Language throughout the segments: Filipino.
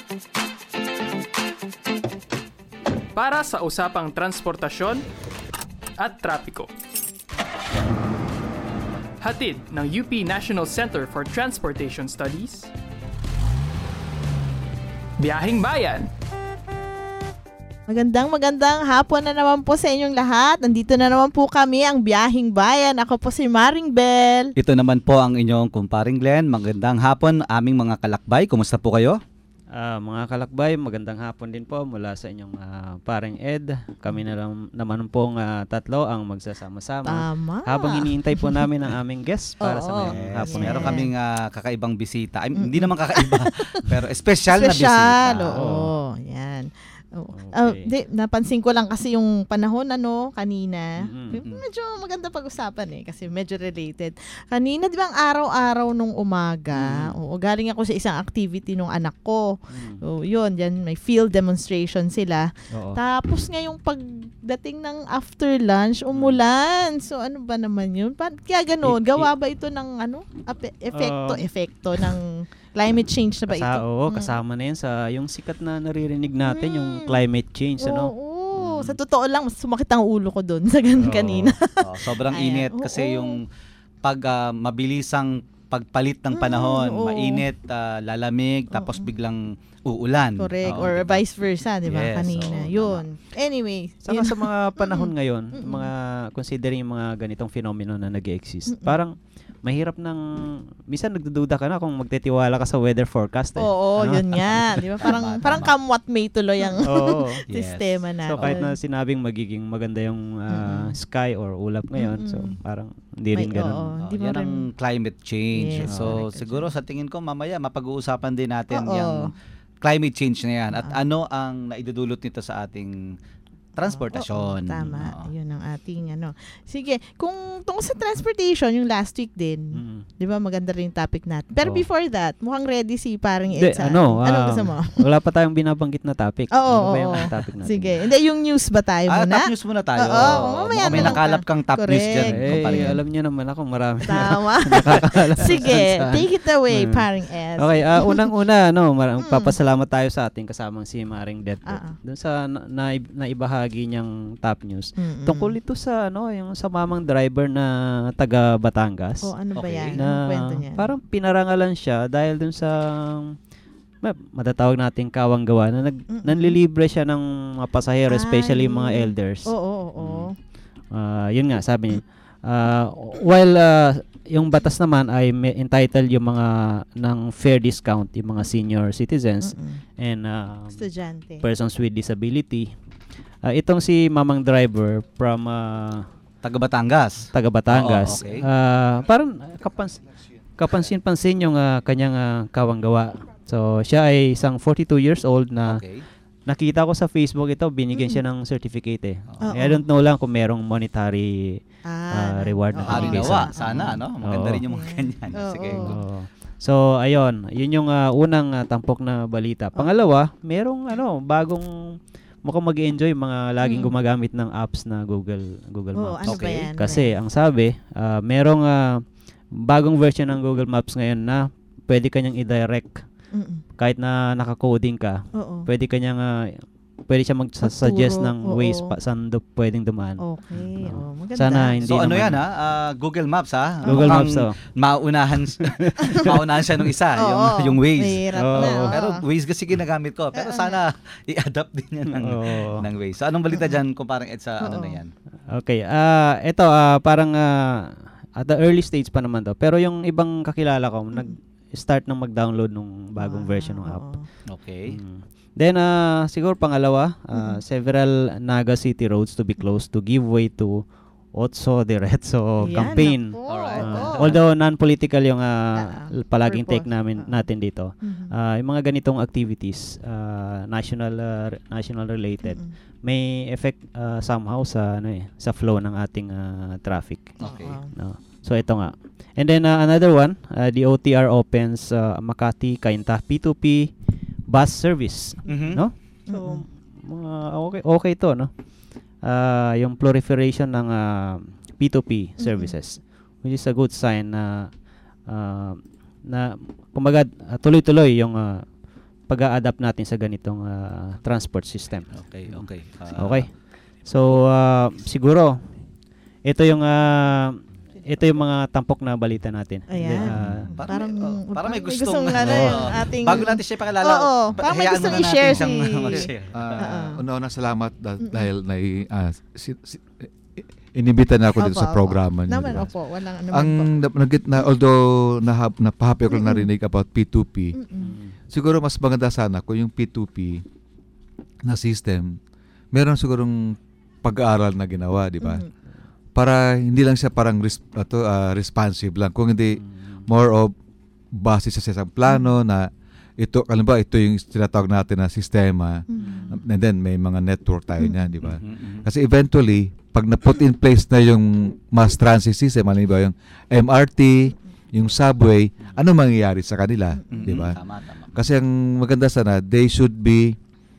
Para sa usapang transportasyon at trapiko. Hatid ng UP National Center for Transportation Studies. Biyahing Bayan. Magandang hapon na naman po sa inyong lahat. Nandito na naman po kami, ang Biyahing Bayan. Ako po si Maring Bell. Ito naman po ang inyong kumparing Glenn. Magandang hapon aming mga kalakbay. Kumusta po kayo? Mga kalakbay, magandang hapon din po mula sa inyong paring Ed. Kami naman pong tatlo ang magsasama-sama. Tama. Habang iniintay po namin ang aming guest para sa ngayong hapon. Meron kaming kakaibang bisita. Hindi naman kakaiba, pero espesyal na bisita. Oo, yan. Okay. Napansin ko lang kasi yung panahon kanina. Mm-hmm. Medyo maganda pag-usapan kasi medyo related. Kanina, di ba ang araw-araw nung umaga, galing ako sa isang activity nung anak ko. Yun, may field demonstration sila. Oo. Tapos ngayong pagdating ng after lunch, umulan. So ano ba naman yun? Kaya gano'n, gawa ba ito ng epekto ng climate change na ba ito? Oo, kasama na yan sa yung sikat na naririnig natin, yung climate change. Oo. Sa totoo lang, sumakit ang ulo ko doon sa kanina. Sobrang init kasi yung mabilisang pagpalit ng panahon, mainit, lalamig, tapos biglang uulan. Correct. Or vice versa, di ba? Yes, kanina. Yun. Anyway. Saka sa mga panahon ngayon, considering yung mga ganitong phenomenon na nag-exist, parang mahirap minsan nagdududa ka na kung magtitiwala ka sa weather forecast. Oo, yun nga. Di ba? Parang come what may tuloy ang sistema natin. So kahit na sinabing magiging maganda yung sky or ulap ngayon, so parang hindi rin ganun. Yan ang climate change. Yes, so siguro sa tingin ko mamaya mapag-uusapan din natin yung climate change na yan at ano ang naidudulot nito sa ating transportasyon. Tama. Yun ang ating Sige, kung tungkol sa transportation, yung last week din, di ba maganda rin yung topic natin. Pero before that, mukhang ready si parang Ed sa ano gusto mo? Wala pa tayong binabanggit na topic. Ano ba yung topic natin? Sige. Hindi, yung news ba tayo muna? Top news muna tayo. Mamaya may nakalap kang top news dyan. Alam niyo naman ako, marami. Tama. Sige, take it away, parang Ed. Okay, unang-una, papasalamat tayo sa ating kasamang si Maring Det doon sa naibahagi niyang top news. Tungkol ito sa yung sa mamang driver na taga Batangas. Ano ba yan? Na anong kwento niyan? parang pinarangalan siya dahil dun sa matatawag nating kawanggawa na nanlilibre siya ng mga pasahero, especially yung mga elders. Oo. Yun nga, sabi niya. While yung batas naman ay entitled yung mga ng fair discount, yung mga senior citizens and estudyante, persons with disability. Itong si mamang driver from taga Batangas. Okay. Parang kapansin-pansin yung kanyang kawanggawa. So siya ay isang 42 years old na nakita ko sa Facebook ito, binigyan siya ng certificate. I don't know lang kung merong monetary reward na binigay sa. Sana maganda rin yung mga ganyan. Sige. So ayun, yun yung unang tampok na balita. Pangalawa, merong bagong mukhang mag-enjoy mga laging gumagamit ng apps na Google Maps. Ano ba yan? Kasi ang sabi, merong bagong version ng Google Maps ngayon na pwede kanyang i-direct kahit na naka-coding ka. Pwede siya mag-suggest ng ways saan pwedeng dumaan. Okay. Maganda. Sana hindi so naman. Google Maps Google Maps maunahan siya nung isa, yung Waze. Mahirap na. Pero Waze kasi ginagamit ko. Pero sana i-adapt din yan ng Waze. So anong balita dyan kung parang Ed sa na yan? Okay. Ito parang at the early stage pa naman to. Pero yung ibang kakilala ko nag-start ng mag-download ng bagong version ng app. Okay. Then, siguro pangalawa, several Naga City roads to be closed to give way to Otso Diretso campaign. Although non-political yung palaging take natin dito. Yung mga ganitong activities, national related, may effect somehow sa flow ng ating traffic. Okay. So ito nga. And then another one, the OTR opens Makati Cainta P2P bus service, no? So, okay to, no? Yung proliferation ng P2P services, which is a good sign na kumbaga tuloy-tuloy yung pag-a-adapt natin sa ganitong transport system. Okay. Okay. So siguro ito yung mga tampok na balita natin. Ayan. Parang may gustong yung ating bago natin siya pakilala. Parang may gustong i-share si Una salamat dahil inimbita na ako dito sa programa niyo. Naman, diba? opo. Walang Although napahappy ako narinig about P2P, siguro mas maganda sana kung yung P2P na system, meron sigurong pag-aaral na ginawa, di ba? Para hindi lang siya parang responsive lang, kung hindi more of base sa isang plano na ito, halimbawa, ito yung tinatawag natin na sistema, and then may mga network tayo niyan, di ba? Kasi eventually, pag na-put in place na yung mass transit system, halimbawa yung MRT, yung subway, ano mangyayari sa kanila, di ba? Tama. Kasi ang maganda sana, they should be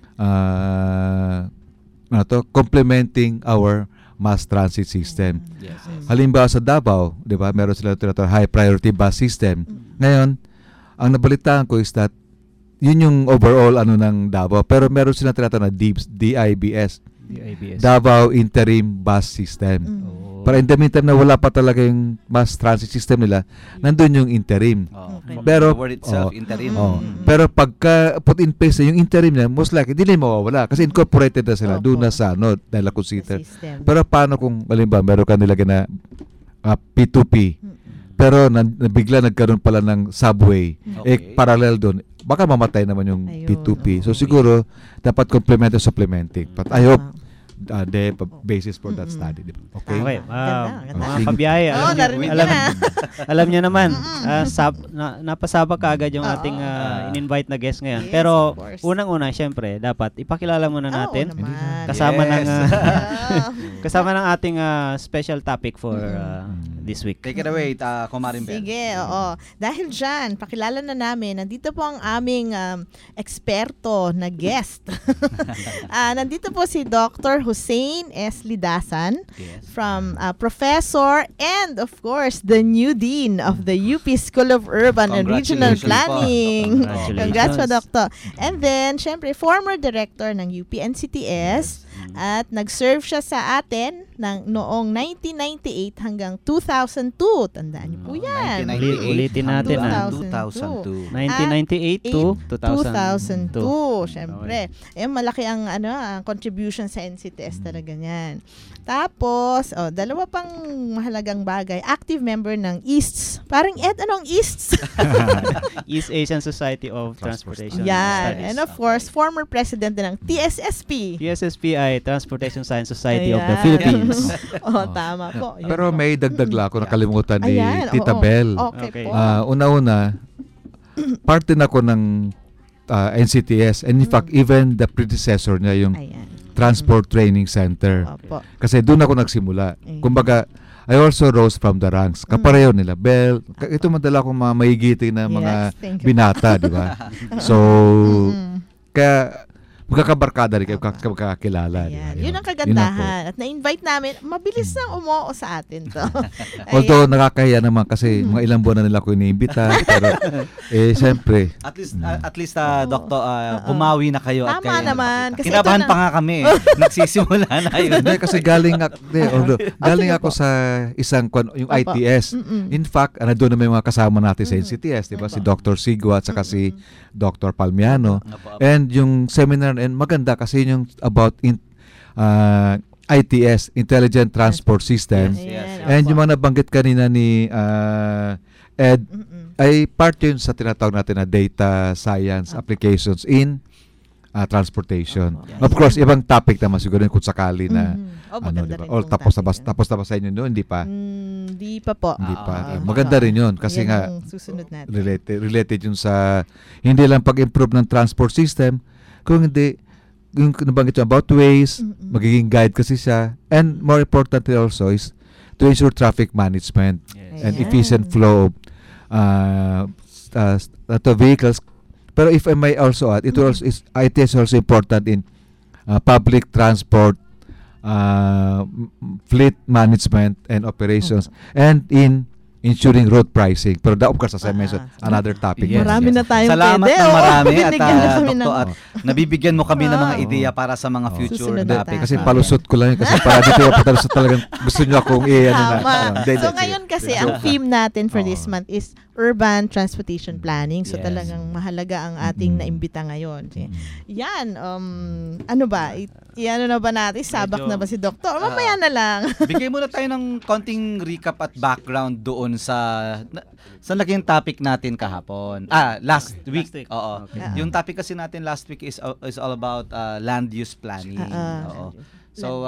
complementing our mass transit system. Yes. Halimbawa sa Davao, di ba, meron sila tinatawag high priority bus system. Ngayon, ang nabalitaan ko is that yun yung overall ng Davao, pero meron sila tinatawag na DIBS. Davao Interim Bus System. Para in the meantime na wala pa talaga yung mass transit system nila, nandun yung interim. Pero word itself, interim. Pero pagka put in place na yung interim na, most likely hindi na mawawala kasi incorporated na sila doon na sa dahil consider. Pero paano kung halimbawa meron ka nilagay na P2P, pero bigla nagkaroon pala ng subway, parallel doon, baka mamatay naman yung P2P. So siguro dapat complementing, supplementing. But I hope the basis for that study. Okay? Okay. Ganda. Mga kabiyahe, alam niyo naman, napasabak kaagad yung ating in-invite na guest ngayon. Yes, pero of course. unang-una, syempre, dapat ipakilala muna natin. Kasama Kasama ng ating special topic for this week. Take it away, Kumarin Bel. Sige, oo. Dahil dyan, pakilala na namin, nandito po ang aming eksperto na guest. Nandito po si Dr. Hussein S. Lidasan, from Professor and of course the new Dean of the UP School of Urban and Regional Planning. Congrats po, Doctor. And then, syempre, former director ng UP NCTS. At nag-serve siya sa atin noong 1998 hanggang 2002. Tandaan niyo po yan. Ulitin natin 2002. 1998 to 2002. Syempre. Malaki ang contribution sa NCTS talaga niyan. Tapos, dalawa pang mahalagang bagay. Active member ng EASTS. Parang anong EASTS? East Asian Society of Transportation Yan. Studies. And of course, former president din ng TSSP. TSSP ay Transportation Science Society of the Philippines. Tama po. Yun Pero po. may dagdag lang ako nakalimutan ni Tita oo. Bel. Okay po. Una-una, parte na ako ng NCTS, and in fact, even the predecessor niya, yung Transport Training Center. Opo. Kasi doon ako nagsimula. Kumbaga, I also rose from the ranks. Kapareho nila. Bel, ito madala akong mga mahigiting na mga binata, di ba? So, kaya magkakabarkada rin kayo, magkakakilala. Yun ang kagandahan. At na-invite namin, mabilis nang umuo sa atin to. Although nakakahiya naman kasi mga ilang buwan na nila ako iniimbita. Pero, siyempre. At least, Doktor, bumawi na kayo. Tama naman. Kasi kinabahan pa nga kami. Nagsisimula na yun. Hindi, kasi galing ako sa isang, yung ITS. In fact, doon naman yung mga kasama natin sa NCTS. Diba? Si Dr. Sigua at saka si Dr. Palmiano. And yung seminar, and maganda kasi yung about ITS, Intelligent Transport System. And yung mga nabanggit kanina ni Ed, ay part yun sa tinatawag natin na data science applications in transportation. Of course, ibang topic naman siguro kung sakali na diba? Or tapos na ba sa inyo noon? Hindi pa? Hindi pa po. Hindi pa. Maganda rin yun kasi nga susunod natin. Related yun sa hindi lang pag-improve ng transport system, kung hindi, yung nabanggit yung about ways, magiging guide kasi siya. And more importantly also is to ensure traffic management and efficient flow of vehicles. Pero if I may also add, it is also important in public transport, fleet management and operations, and in ensuring road pricing. Pero of course, as I mentioned, another topic. Yes, Marami na tayong Salamat pwede. ng marami at Binigyan na kami Doktor, at nabibigyan mo kami ng mga ideya para sa mga future Susunod na topics. Kasi palusot ko lang yun. Kasi para dito yung patalusot talagang gusto nyo akong Tama. Hindi, So sige. ngayon kasi, ang theme natin for this month is urban transportation planning. So Yes. talagang mahalaga ang ating naimbita ngayon. Yan, ano ba? Ano na ba natin? Sabak na ba si Doktor? Mamaya na lang. Bigay muna tayo ng konting recap at background doon sa naging topic natin kahapon. Last week. Oo. Okay. Yung topic kasi natin last week is all about land use planning. Oo. So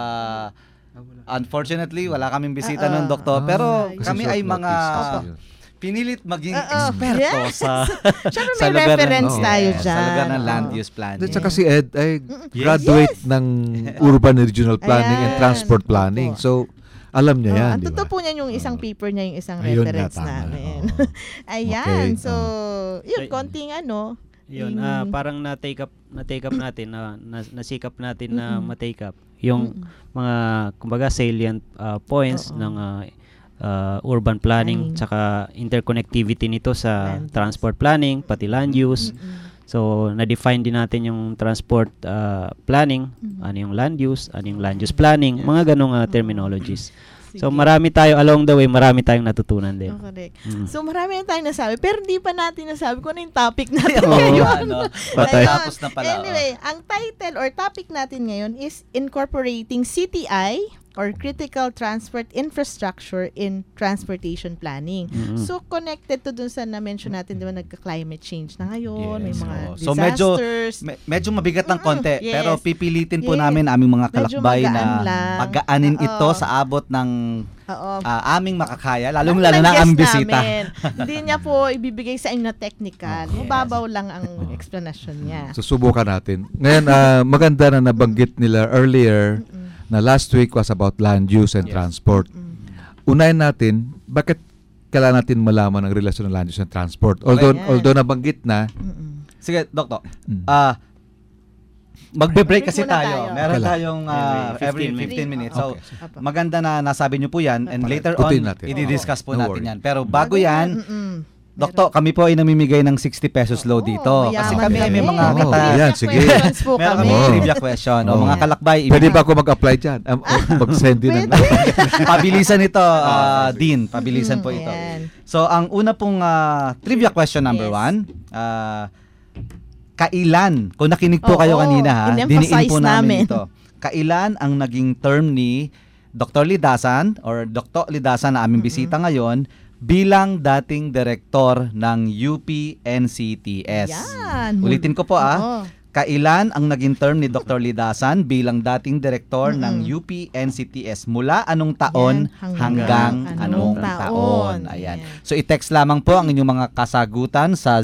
unfortunately, wala kaming bisita ng Doktor, pero Kasi kami short ay mga notice. pinilit maging eksperto Yes. sa Siyempre sa may lugar reference ng, tayo yes, dyan. sa lugar ng land Oo. use planning. At saka si Ed ay graduate ng urban and regional planning and Ayan. transport planning. Opo. So, alam niya yan, Ang di ba? totoo po niyan yung isang paper niya, yung isang Ayun reference nga, tama. namin. Oo. Ayan. Okay. So, yun, konting ano. Yun, parang na-take up natin, nasikap natin na ma-take up yung mga, kumbaga, salient points ng urban planning, tsaka interconnectivity nito sa Land transport planning, pati land use. So, na-define din natin yung transport planning, ano yung land use planning, mga ganong terminologies. So, marami tayo, along the way, marami tayong natutunan din. Correct. So, marami na tayong nasabi, pero hindi pa natin nasabi kung ano yung topic natin Oo, ngayon. patay. Ayun. Tapos na pala. Anyway, ang title or topic natin ngayon is Incorporating CTI or Critical Transport Infrastructure in Transportation Planning. So, connected to dun sa na-mention natin, di ba, nagka-climate change na ngayon, may Yes, mga oo. So, disasters. medyo mabigat ng konti, Yes. pero pipilitin po Yes. namin aming mga Medyo kalakbay magaan na lang. pagaanin ito Oo. sa abot ng Oo. aming makakaya, lalo Ang na ang guest bisita. namin. Hindi niya po ibibigay sa inyo na technical. Mababaw lang ang explanation niya. Susubukan natin. Ngayon, maganda na nabanggit nila earlier na last week was about land use and transport. Unahin natin, bakit kailangan natin malaman ang relasyon ng land use and transport? Although nabanggit na, Sige, Doktor. Magbe-break kasi Break muna tayo. tayo. Meron Kailan? tayong every 15 minutes. So, maganda na nasabi niyo po yan and later on, Putin natin. i-discuss po No natin worry. yan. Pero bago yan, Doktor, kami po ay namimigay ng 60 pesos low dito. Kasi kami ay may mga Yan, sige. meron kami trivia question. O mga kalakbay. Pwede ba ako mag-apply dyan? Mag-send din ng... Pabilisan ito, Dean. Pabilisan po ito. Ayan. So, ang una pong trivia question number 1, kailan, kung nakinig po kayo kanina ha, diniin po namin ito. Kailan ang naging term ni Dr. Lidasan or Dr. Lidasan na aming bisita ngayon bilang dating direktor ng UP-NCTS? Yan. Ulitin ko po kailan ang naging term ni Dr. Lidasan bilang dating direktor ng UP-NCTS? Mula anong taon Yan, hanggang anong taon? Ayan. So i-text lamang po ang inyong mga kasagutan sa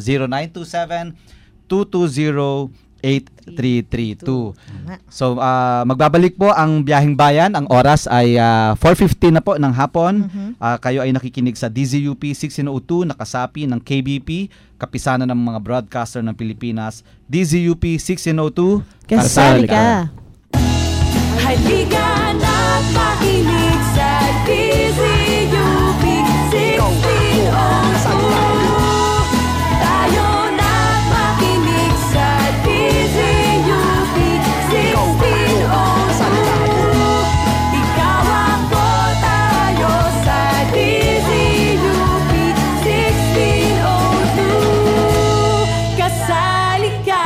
0927-220-8332. So magbabalik po ang Biyaheng Bayan. Ang oras ay 4:50 na po ng hapon. Kayo ay nakikinig sa DZUP 1602 nakasapi ng KBP, kapisanan ng mga broadcaster ng Pilipinas. DZUP 1602 Kasali ka. Halika na't makinig sa DZUP 1602. Tayo na't makinig sa DZUP 1602. Ikaw ako, tayo sa DZUP 1602. Kasali ka.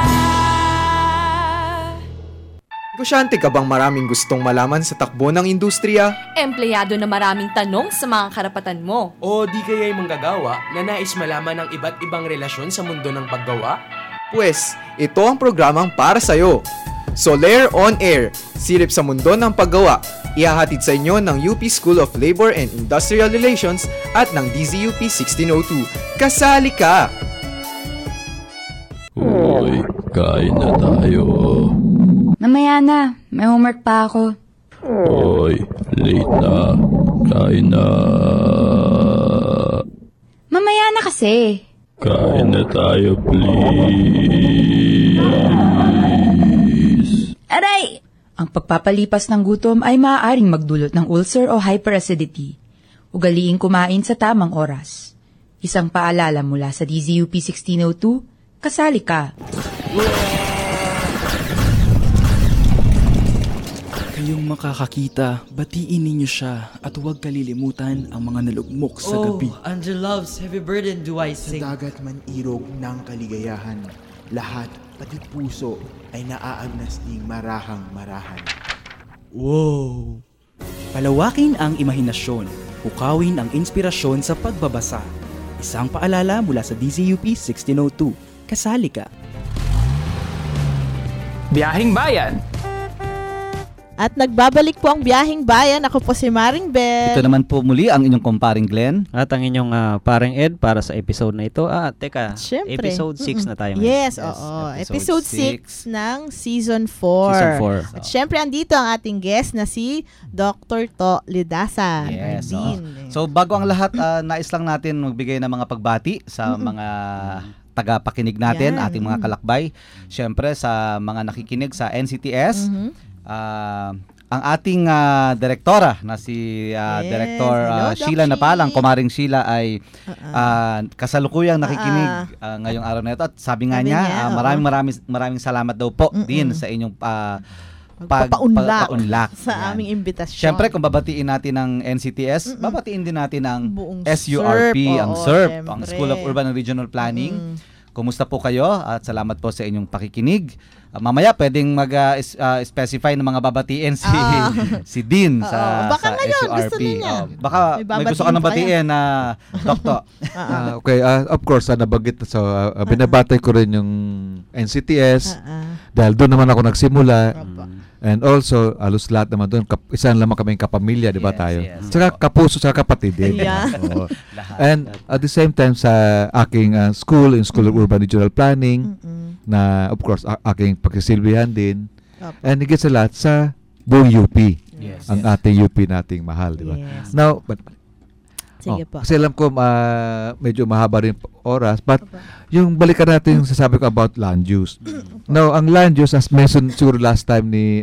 Negosyante ka bang maraming gustong malaman sa takbo ng industriya? Empleyado na maraming tanong sa mga karapatan mo. O di kaya'y manggagawa na nais malaman ang iba't ibang relasyon sa mundo ng paggawa? Pwes, ito ang programang para sa'yo. Soler On Air, silip sa mundo ng paggawa. Ihahatid sa inyo ng UP School of Labor and Industrial Relations at ng DZUP 1602. Kasali ka! Hoy, kain na tayo. Mamaya na, may homework pa ako. Hoy, late na. Kain na. Mamaya na kasi. Kain na tayo, please. Aray! Ang pagpapalipas ng gutom ay maaaring magdulot ng ulcer o hyperacidity. Ugaliing kumain sa tamang oras. Isang paalala mula sa DZUP 1602, kasali ka. Kayong makakakita, batiin ninyo siya at huwag kalilimutan ang mga nalugmok sa gabi. Under love's heavy burden do I sing. Sa dagat man irog ng kaligayahan, lahat, pati puso, ay naaagnas ding marahang-marahan. Wow! Palawakin ang imahinasyon, hukawin ang inspirasyon sa pagbabasa. Isang paalala mula sa DZUP 1602, kasali ka. Biyahing Bayan. At nagbabalik po ang Biyahing Bayan. Ako po si Maring Ben. Ito naman po muli ang inyong kumparing Glenn. At ang inyong parang Ed para sa episode na ito. Teka, Siyempre. episode 6 na tayo. Yes, oo. Episode 6 ng Season 4. At syempre, andito ang ating guest na si Dr. To Lidasan. Yes. So, bago ang lahat, nais lang natin magbigay ng mga pagbati sa mga tagapakinig natin, ating mga kalakbay. Syempre, sa mga nakikinig sa NCTS, ang ating direktora na si Director Sheila Napalang, Kumaring Sheila ay kasalukuyang nakikinig ngayong araw na ito at sabi nga niya, maraming salamat daw po din sa inyong pagpapaunlak sa aming imbitasyon. Siyempre, kung babatiin natin ang NCTS, babatiin din natin ang SURP, ang SURP, ang School of Urban and Regional Planning. Kumusta po kayo at salamat po sa inyong pakikinig. Mamaya pwedeng mag-specify ng mga babatiin si Dean sa SURP. Baka may gusto ka nang batiin na Doktor. Okay, of course, nabanggit so binabatay ko rin yung NCTS dahil doon naman ako nagsimula. And also, alos lahat naman doon, isa naman kaming kapamilya, di ba tayo? Saka kapuso, saka kapatid din. And at the same time, sa aking school, in School of Urban Regional Planning, na of course, aking pagsisilbihan din. And higit sa lahat, sa buong UP. Ang ating UP nating mahal, di ba? Now, kasi alam ko medyo mahaba rin oras, but yung balikan natin yung sasabi ko about land use. Now, ang land use, as mentioned siguro last time ni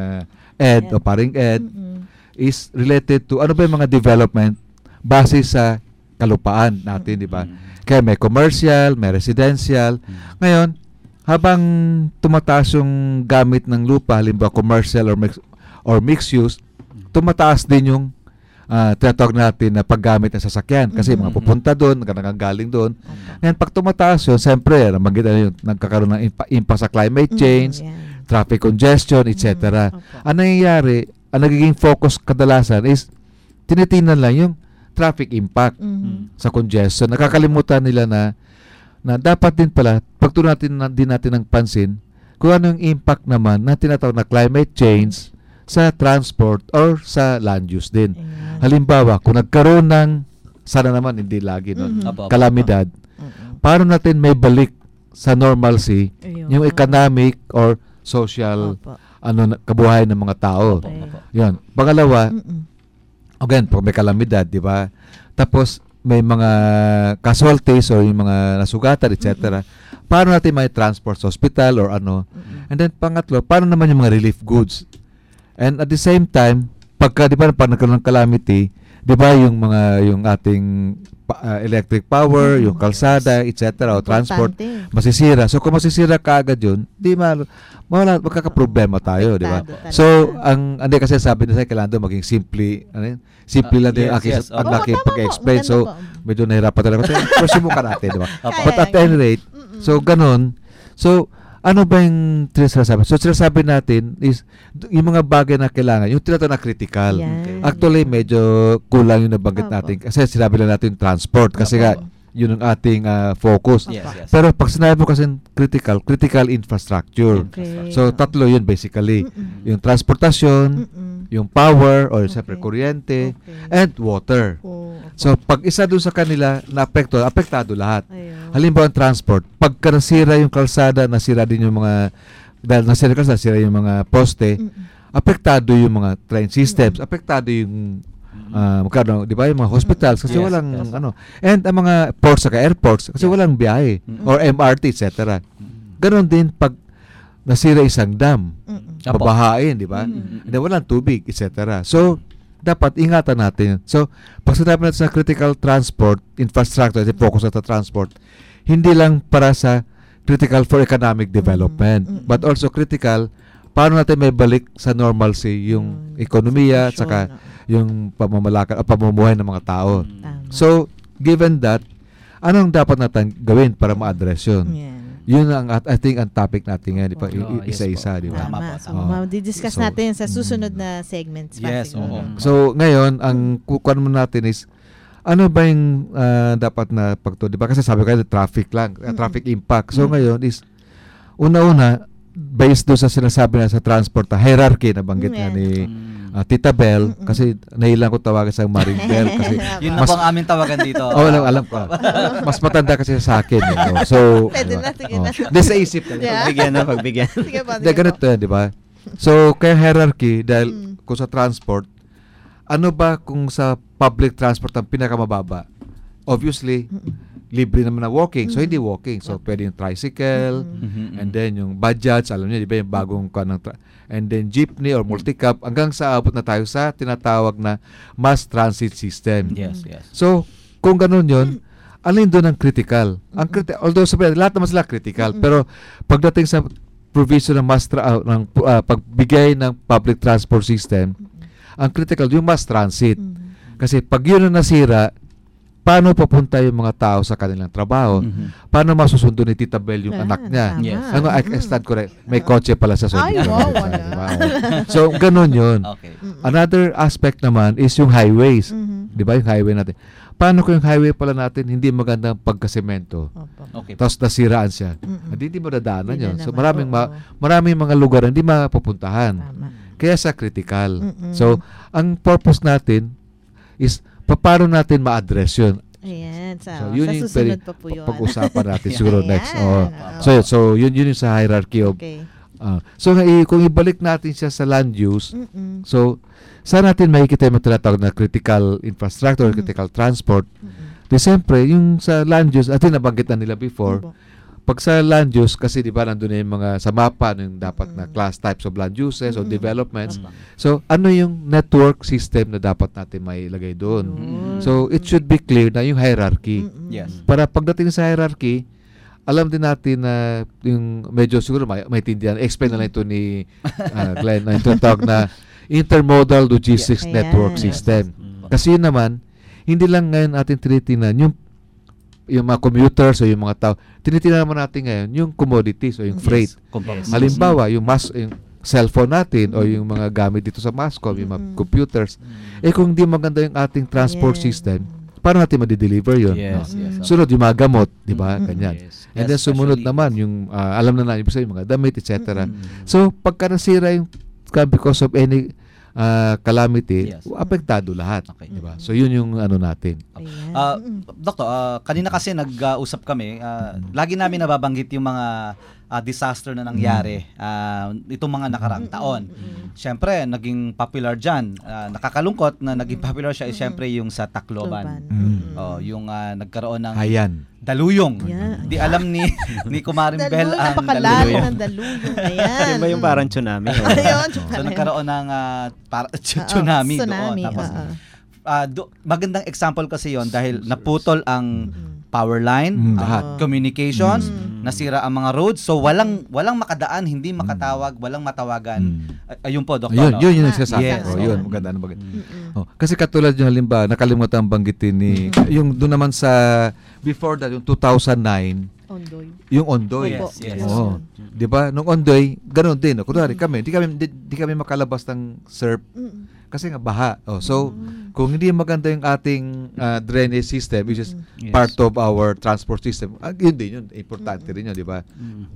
Ed o paring Ed, is related to ano ba yung mga development base sa kalupaan natin, di ba? Kaya may commercial, may residential. Ngayon, habang tumataas yung gamit ng lupa, halimbawa commercial or mixed use, tumataas din yung tinatawag natin na paggamit ng sasakyan kasi mga pupunta doon, nagagaling doon. Ngayon, pag tumataas yun, siyempre, nagkakaroon ng impact sa climate change, traffic congestion, etc. Ang nangyayari, ang nagiging focus kadalasan is tinitingnan lang yung traffic impact sa congestion. Nakakalimutan nila na dapat din pala, pagtunan din natin ng pansin kung ano yung impact naman na tinatawag na climate change sa transport or sa land use din. Halimbawa, kung nagkaroon ng, sana naman hindi lagi nun, kalamidad, paano natin may balik sa normalcy yung economic or social kabuhayan ng mga tao. Yan. Pangalawa, again, pag may kalamidad, di ba? Tapos, may mga casualties or yung mga nasugatan, etc. Paano natin may transport sa hospital or ano? And then, pangatlo, paano naman yung mga relief goods? And at the same time, pag nagkaroon ng calamity, 'di ba yung ating electric power, yung kalsada, etc. o transport masisira. So kung masisira kaagad 'yun, magkakaproblema tayo, 'di ba? So hindi kasi sabi nila kailangan maging simple lang din ang aking pag-explain. So medyo nahirapan talaga. Pero subukan natin, 'di ba? But at any rate, so ganun. So ano ba yung sinasabi? So, sinasabi natin is yung mga bagay na kailangan, yung tinatawag na critical. Actually, medyo kulang yung nabanggit natin. Kasi sinabi lang natin transport. Kasi yun ang ating focus. Pero pag sinabi mo kasi critical infrastructure. So, tatlo yun basically. Yung transportasyon, yung power, or siyempre kuryente, and water. So, pag isa doon sa kanila na apektado lahat. Halimbawa, ang transport, pagka nasira yung kalsada, nasira din yung mga, dahil nasira yung kalsada, nasira yung mga poste, apektado yung mga train systems, apektado yung, di ba, yung mga hospitals, kasi walang, and ang mga ports, saka airports, kasi walang biyahe, or MRT, etc. Ganon din pag nasira isang dam, babahain, di ba? And then walang tubig, etc. So, dapat ingatan natin. So, pag sinabi natin sa critical transport infrastructure, focus sa transport, hindi lang para sa critical for economic development, but also critical paano natin may balik sa normalcy yung ekonomiya saka yung pamumuhay ng mga tao. So, given that, anong dapat natin gawin para ma-address yun? Yun ang, I think, ang topic natin ngayon. Isa-isa, di ba? Tama. So, ma-discuss natin sa susunod na segments. Yes, So, ngayon, ang kukuhan mo natin is, ano ba yung dapat na pagto? Di ba? Kasi sabi ko traffic lang, traffic impact. So, ngayon is, una-una, based doon sa sinasabi na sa transport, hierarchy, nabanggit nga ni Tita Bell, kasi nahilang ko tawagan sa Maring Bell. Kasi yun na po ang aming tawagan dito. Alam ko. Mas matanda kasi sa akin. So, pwede na, sige na. Hindi sa isip. Pagbigyan. Sige pa. Ganito yan, di ba? So, kaya hierarchy, dahil kung sa transport, ano ba kung sa public transport ang pinakamababa? Obviously, libre naman na walking. So, hindi walking. So, pwede yung tricycle, and then yung Bajaj, alam niyo, di ba yung bagong and then jeepney or multicab, hanggang sa abot na tayo sa tinatawag na mass transit system. Yes. So, kung ganun yun, alin doon ang critical? Although, sabi, lahat naman sila critical, pero pagdating sa provision ng pagbigay ng public transport system, ang critical yung mass transit. Kasi pag yun ang nasira, paano papunta yung mga tao sa kanilang trabaho? Paano masusundo ni Tita Bell yung anak niya? Ano, I stand correct. May kotse pala sa sundo. So, ganun yun. Another aspect naman is yung highways. Di ba yung highway natin? Paano kung yung highway pala natin hindi magandang pagkasemento? Tapos nasiraan siya. Hindi mo dadaanan yun. So, maraming mga lugar hindi mapupuntahan. Kaya sa critical. So, ang purpose natin is paano natin ma-address yun? Ayan. So, yun yung susunod pa po yun. Pag-usapan natin siguro next. So, yun yung sa hierarchy of... So, kung ibalik natin siya sa land use, so, saan natin makikita yung tinatawag na critical infrastructure, critical transport? Di siyempre, yung sa land use, atin nabanggit na nila before, pag sa land use, kasi di ba nandun na yung mga sa mapa, yung dapat na class types of land uses or developments. So, ano yung network system na dapat natin mailagay doon? So, it should be clear na yung hierarchy. Para pagdating sa hierarchy, alam din natin na yung medyo siguro may tindihan. Explain na lang ito ni Glenn na ito tawag na intermodal logistics network system. Kasi yun naman, hindi lang ngayon atin tinitingnan yung mga commuters o yung mga tao, tinitingnan naman natin ngayon yung commodities o yung freight. Halimbawa, yung cellphone natin o yung mga gamit dito sa Mascom, yung mga computers. Kung hindi maganda yung ating transport system, paano natin ma-deliver yun? Sunod, yung mga gamot, di ba? Ganyan. And then sumunod naman, yung alam na natin, yung mga damit, etc. So, pagka nasira yung because of any calamity, apektado lahat. Diba? So, yun yung ano natin. Doktor, kanina kasi nag-usap kami, lagi namin nababanggit yung mga disaster na nangyari itong mga nakaraang taon. Siyempre, naging popular dyan. Nakakalungkot na naging popular siya, siyempre yung sa Tacloban. Yung nagkaroon ng daluyong. Di alam ni Kumaring Bell ang daluyong. Ng daluyong. Ayan. Diba yung parang tsunami? So, nagkaroon ng tsunami doon. Tapos, magandang example kasi yon dahil naputol ang power line, communications, nasira ang mga roads, so walang makadaan, hindi makatawag, walang matawagan. Ayun po, Doktor. Yun yung sinasabi ko. Yun, maganda. Kasi katulad yung halimbawa, nakalimutan banggitin ni, yung doon naman sa, before that, yung 2009, Ondoy. Yung Ondoy. Yes. Di ba? Nung Ondoy, ganoon din. Kunwari kami, di kami makalabas ng SERP kasi nga baha. So, kung hindi maganda yung ating drainage system, which is part of our transport system, yun din yun. Importante rin yun, di ba?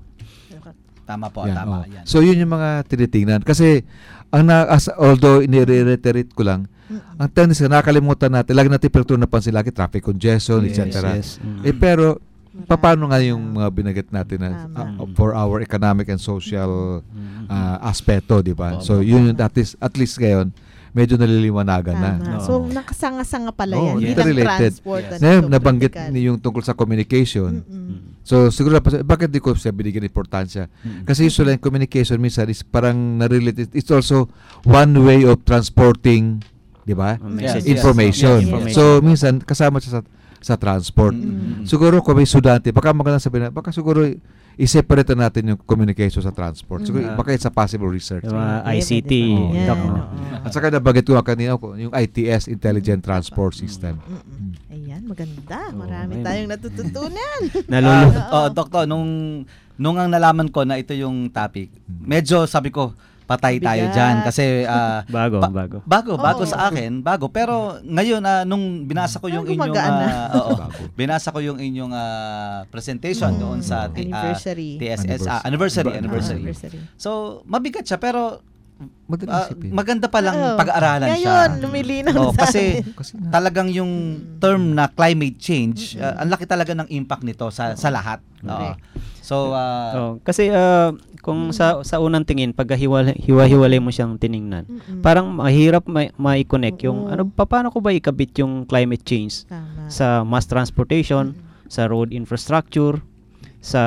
Tama po, tama. Yan. So, yun yung mga tinitingnan. Kasi, although ini-reiterate ko lang, ang tendency, nakakalimutan natin, lagi natin napansin lagi, traffic congestion, etc. Pero, paano nga yung mga binagit natin na for our economic and social aspeto, di ba? So, yun at least ngayon, medyo naliliwanagan na. So, nakasanga-sanga pala yan. Hindi lang transport. Nabanggit yung tungkol sa communication. So, siguro, bakit di ko siya binigyan importansya? Kasi usually, communication minsan is parang na-related. It's also one way of transporting di ba? Yes. Information. Yes. So minsan kasama siya sa transport. Siguro kung may estudyante, baka maganda sabihin, baka siguro i-separate natin yung communication sa transport. Siguro baka it's a possible research. ICT. At saka nabanggit ko kanina yung ITS, Intelligent Transport System. Ayan, maganda. Marami tayong natututunan. Doktor, nung ang nalaman ko na ito yung topic, medyo sabi ko, patay tayo dyan kasi bago sa akin, bago, pero ngayon nung binasa ko yung inyong binasa ko yung inyong presentation doon sa TSS anniversary. So mabigat siya pero maganda pa lang pag-aaralan siya. Ngayon, lumilinaw sa kasi talagang yung term na climate change, ang laki talaga ng impact nito sa lahat. So kasi kung sa unang tingin pag hiwa-hiwalay mo siyang tiningnan, parang mahirap mai-connect yung paano ko ba ikabit yung climate change sa mass transportation, sa road infrastructure, sa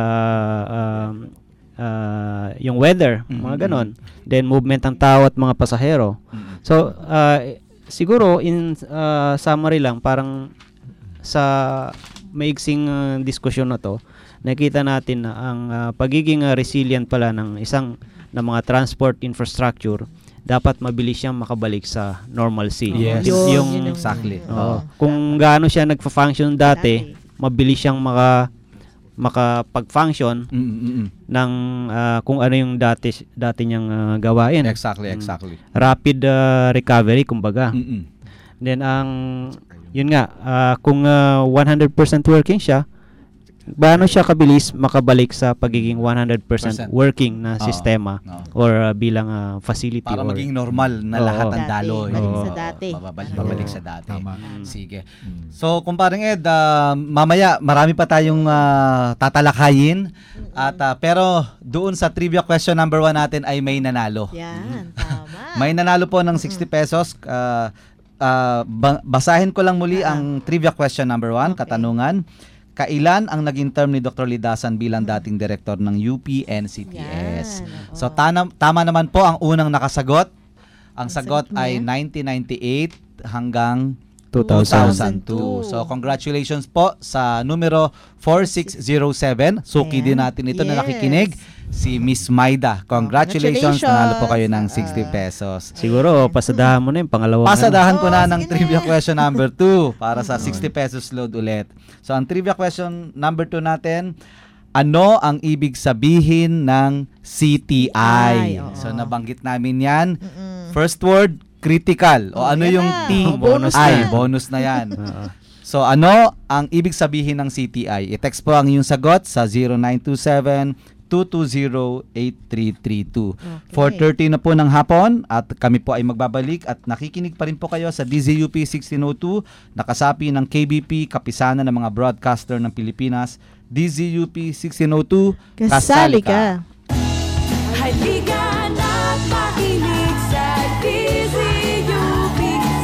yung weather, mga ganon. Then movement ng tao at mga pasahero. So siguro in summary lang, parang sa maigsing diskusyon na to, nakita natin na ang pagiging resilient pala ng mga transport infrastructure, dapat mabilis siyang makabalik sa normalcy. Yes. Exactly. Kung gaano siya nagfa-function dati, mabilis siyang makapag-function ng kung ano yung dati niyang gawain. Exactly. Rapid recovery, kumbaga. Then yun nga, kung 100% working siya, paano siya kabilis makabalik sa pagiging 100% working na sistema or bilang facility para maging normal na lahat ng daloy. Babalik sa dati. Sige. So, kumpareng Ed, mamaya marami pa tayong tatalakayin at pero doon sa trivia question number 1 natin ay may nanalo. Yan, tama. May nanalo po ng 60 pesos. Basahin ko lang muli ang trivia question number 1, katanungan. Kailan ang naging term ni Dr. Lidasan bilang dating direktor ng UP NCTS? So tama naman po ang unang nakasagot. Ang sagot ay 1998 hanggang 2002. So congratulations po sa numero 4607. Suki din natin ito na nakikinig. Si Miss Maida. Congratulations. Nanalo po kayo ng 60 pesos. Siguro, pasadahan mo na yung pangalawa. Pasadahan ko na ng trivia question number 2 para sa 60 pesos load ulit. So, ang trivia question number 2 natin, ano ang ibig sabihin ng CTI? So, nabanggit namin yan. First word, critical. O ano yung T? Bonus na yan. So, ano ang ibig sabihin ng CTI? I-text po ang iyong sagot sa 0927-220-8332. 4:30 na po ng hapon at kami po ay magbabalik at nakikinig pa rin po kayo sa DZUP 1602, nakasapi ng KBP, kapisanan ng mga broadcaster ng Pilipinas. DZUP 1602, kasali ka! Halika na't makinig sa DZUP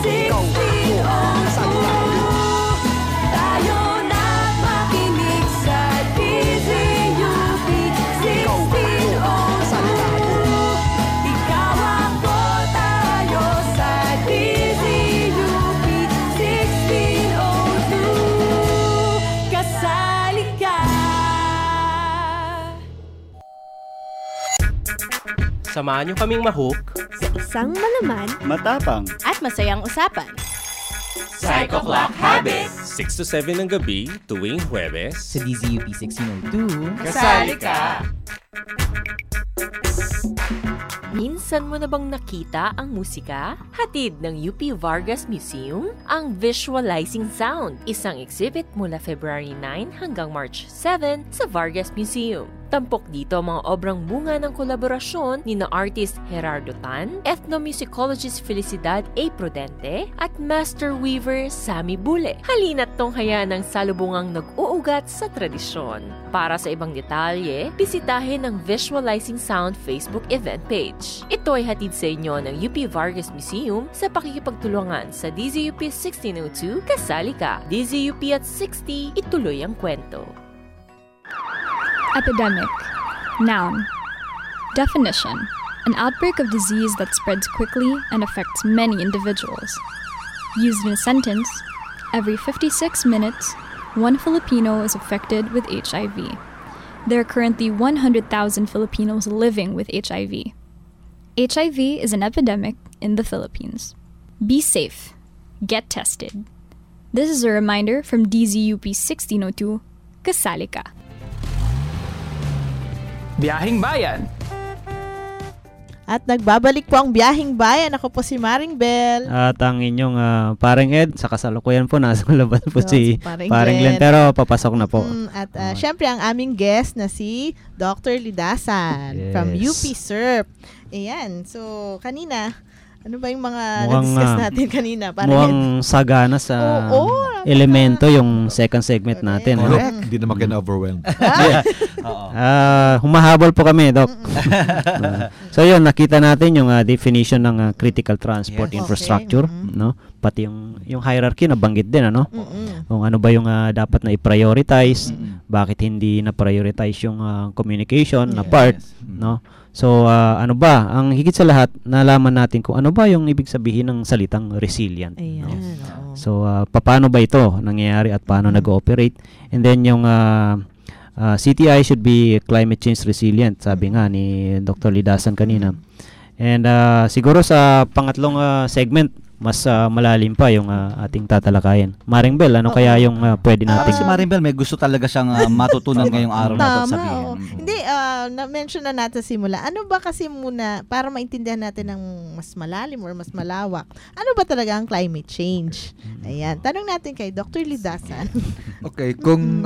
1602. Tayo na't makinig sa DZUP 1602. Ikaw ako, tayo sa DZUP 1602. Kasali ka! Samahan niyo kaming mahook sa isang malaman, matapang at masayang usapan. Psycho Clock Habits! 6 to 7 ng gabi, tuwing Huwebes. Sa DZUP 1602, kasali ka! Minsan mo na bang nakita ang musika? Hatid ng UP Vargas Museum, ang Visualizing Sound, isang exhibit mula February 9 hanggang March 7 sa Vargas Museum. Tampok dito ang mga obrang bunga ng kolaborasyon ni na artist Gerardo Tan, ethnomusicologist Felicidad A. Prudente, at master weaver Sammy Bule. Halina't tunghayan ng salubungang nag-uugat sa tradisyon. Para sa ibang detalye, bisitahin ang Visualizing Sound Facebook event page. Ito ay hatid sa inyo ng UP Vargas Museum sa pakikipagtulungan sa DZUP 1602, kasali ka. DZUP at 60, ituloy ang kwento. Epidemic. Noun. Definition. An outbreak of disease that spreads quickly and affects many individuals. Used in a sentence, every 56 minutes, one Filipino is affected with HIV. There are currently 100,000 Filipinos living with HIV. HIV is an epidemic in the Philippines. Be safe. Get tested. This is a reminder from DZUP 1602, Kasali Ka. Biyahing Bayan. At nagbabalik po ang Biyahing Bayan. Ako po si Maring Bell. At ang inyong paring Ed, sa kasalukuyan po, nasa labas po si Paring paring Glenn. Pero papasok na po. At syempre ang aming guest na si Dr. Lidasan from UP SERP. Ayan. So, kanina, ano ba yung mga na-discuss natin kanina? Mukhang sagana sa elemento yung second segment natin. Hindi naman kina-overwhelm. Humahabol po kami, Doc. So yun, nakita natin yung definition ng critical transport infrastructure, no? Pati yung hierarchy nabanggit din, ano? Kung ano ba yung dapat na i-prioritize, bakit hindi na prioritize yung communication na part, no? So ano ba, ang higit sa lahat, nalaman natin kung ano ba yung ibig sabihin ng salitang resilient. No? So paano ba ito nangyayari at paano nag-ooperate? And then yung CTI should be climate change resilient, sabi nga ni Dr. Lidasan kanina. And siguro sa pangatlong segment, mas malalim pa yung ating tatalakayan. Maring Bell, ano kaya yung pwede natin? Si Maring Bell, may gusto talaga siyang matutunan ngayong araw na ito sabihin. Hindi, na-mention na natin simula. Ano ba kasi muna, para maintindihan natin ng mas malalim or mas malawak, ano ba talaga ang climate change? Ayan, tanong natin kay Dr. Lidasan. Okay, kung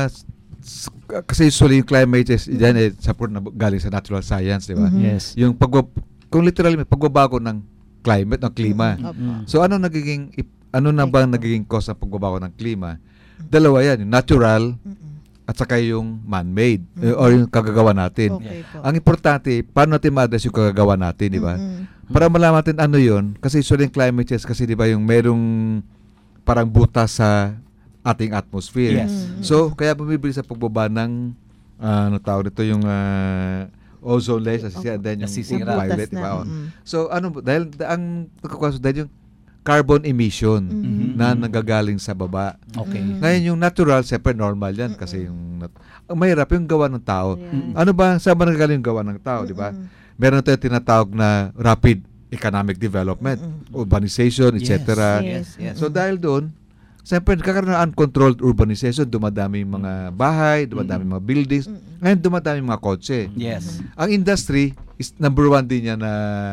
kasi usually yung climate change, yan support na galing sa natural science, di ba? Yes. Yung kung literally may pagbabago ng climate, ng klima. So ano na ba nagiging cause ng pagbabago ng klima? Dalawa yan, yung natural at saka yung man-made or yung kagagawa natin. Ang importante, paano natin ma-address yung kagagawa natin, di ba? Para malaman natin ano yun, kasi usually yung climate change kasi di ba yung merong parang butas sa ating atmosphere. So kaya bumibili sa pagbaba ng ano tawag dito yung ozone layer, then yung violet, diba? So ano, dahil ang dahil yung carbon emission na nagagaling sa baba. Ngayon yung natural, siyempre normal yan kasi yung mahirap yung gawa ng tao. Ano ba, saan ba nagagaling yung gawa ng tao, di ba? Meron tayong tinatawag na rapid economic development, urbanization, etc. So dahil doon, siyempre, nagkakaroon ng uncontrolled urbanization, dumadami yung mga bahay, dumadami yung mga buildings, ngayon dumadami yung mga kotse. Ang industry is number one din yan na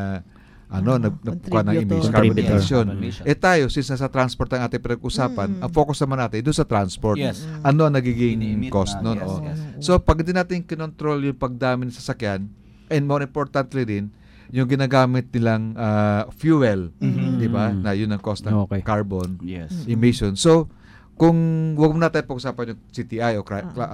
nagkuha ng carbon emission. Tayo, since nasa transport ang ating pinag-usapan, ang focus naman natin doon sa transport. Ano ang nagiging cost nun? So, pag hindi natin kinontrol yung pagdami ng sasakyan, and more importantly din, yung ginagamit nilang fuel, di ba? Na yun ang cost ng carbon emission. So, kung wag mo natin pag-usapan yung CTI o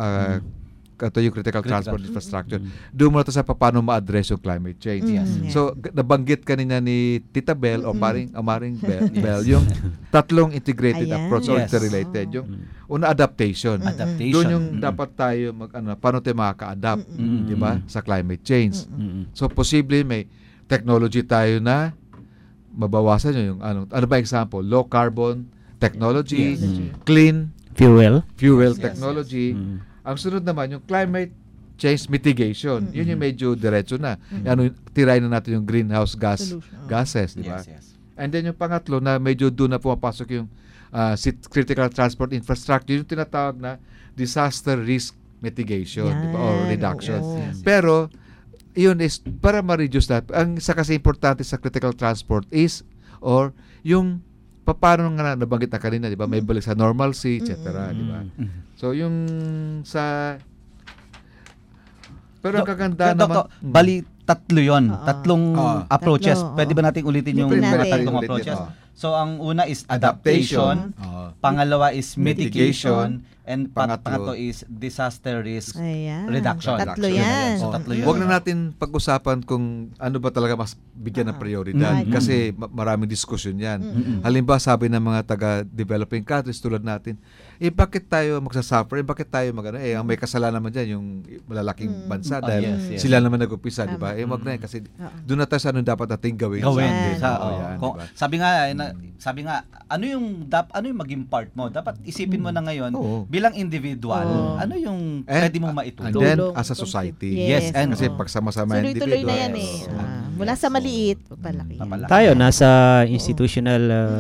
yung critical transport infrastructure, doon mo natin sa paano ma-address yung climate change. So, nabanggit kanina ni Tita Bell o Maring Bell, yung tatlong integrated approach or interrelated. Yung una, adaptation. Doon yung dapat tayo paano tayo makaka-adapt, di ba? Sa climate change. So, posible may technology tayo na mabawasan yung ano ba example, low carbon technology, clean fuel technology. Ang sunod naman yung climate change mitigation. Yun yung medyo diretso na. Tirayin na natin yung greenhouse gases, di ba? And then yung pangatlo na medyo doon na pumapasok yung critical transport infrastructure, yung tinatawag na disaster risk mitigation, di ba? Or reduction. Pero yun is para ma-reduce na. Ang isa kasi importante sa critical transport is yung paano nga nabanggit na kanina, di ba? May balik sa normalcy, etc. Di ba? So yung pero ang kaganda naman. Bali, tatlo yun. Tatlong approaches. Pwede ba natin ulitin yung tatlong approaches? So ang una is adaptation. Pangalawa is mitigation. And pangatlo is disaster risk reduction. Tatlo yan. So, tatlo yun. Huwag na natin pag-usapan kung ano ba talaga mas bigyan ng prioridad kasi maraming diskusyon yan. Halimbawa, sabi ng mga taga-developing countries tulad natin, bakit tayo magsasuffer? Bakit tayo ang may kasalanan naman dyan yung malalaking bansa dahil sila naman nag-upisa, di ba? Wag na yan kasi doon na tayo sa ano dapat natin gawin. Sabi nga, ano yung maging part mo? Dapat isipin mo na ngayon, bilang individual, ano yung pwede mo maitulong? And then, as a society. Yes. And kasi pagsama-sama yung individual. Tuloy-tuloy na yan mula sa maliit, palaki. Tayo, nasa institutional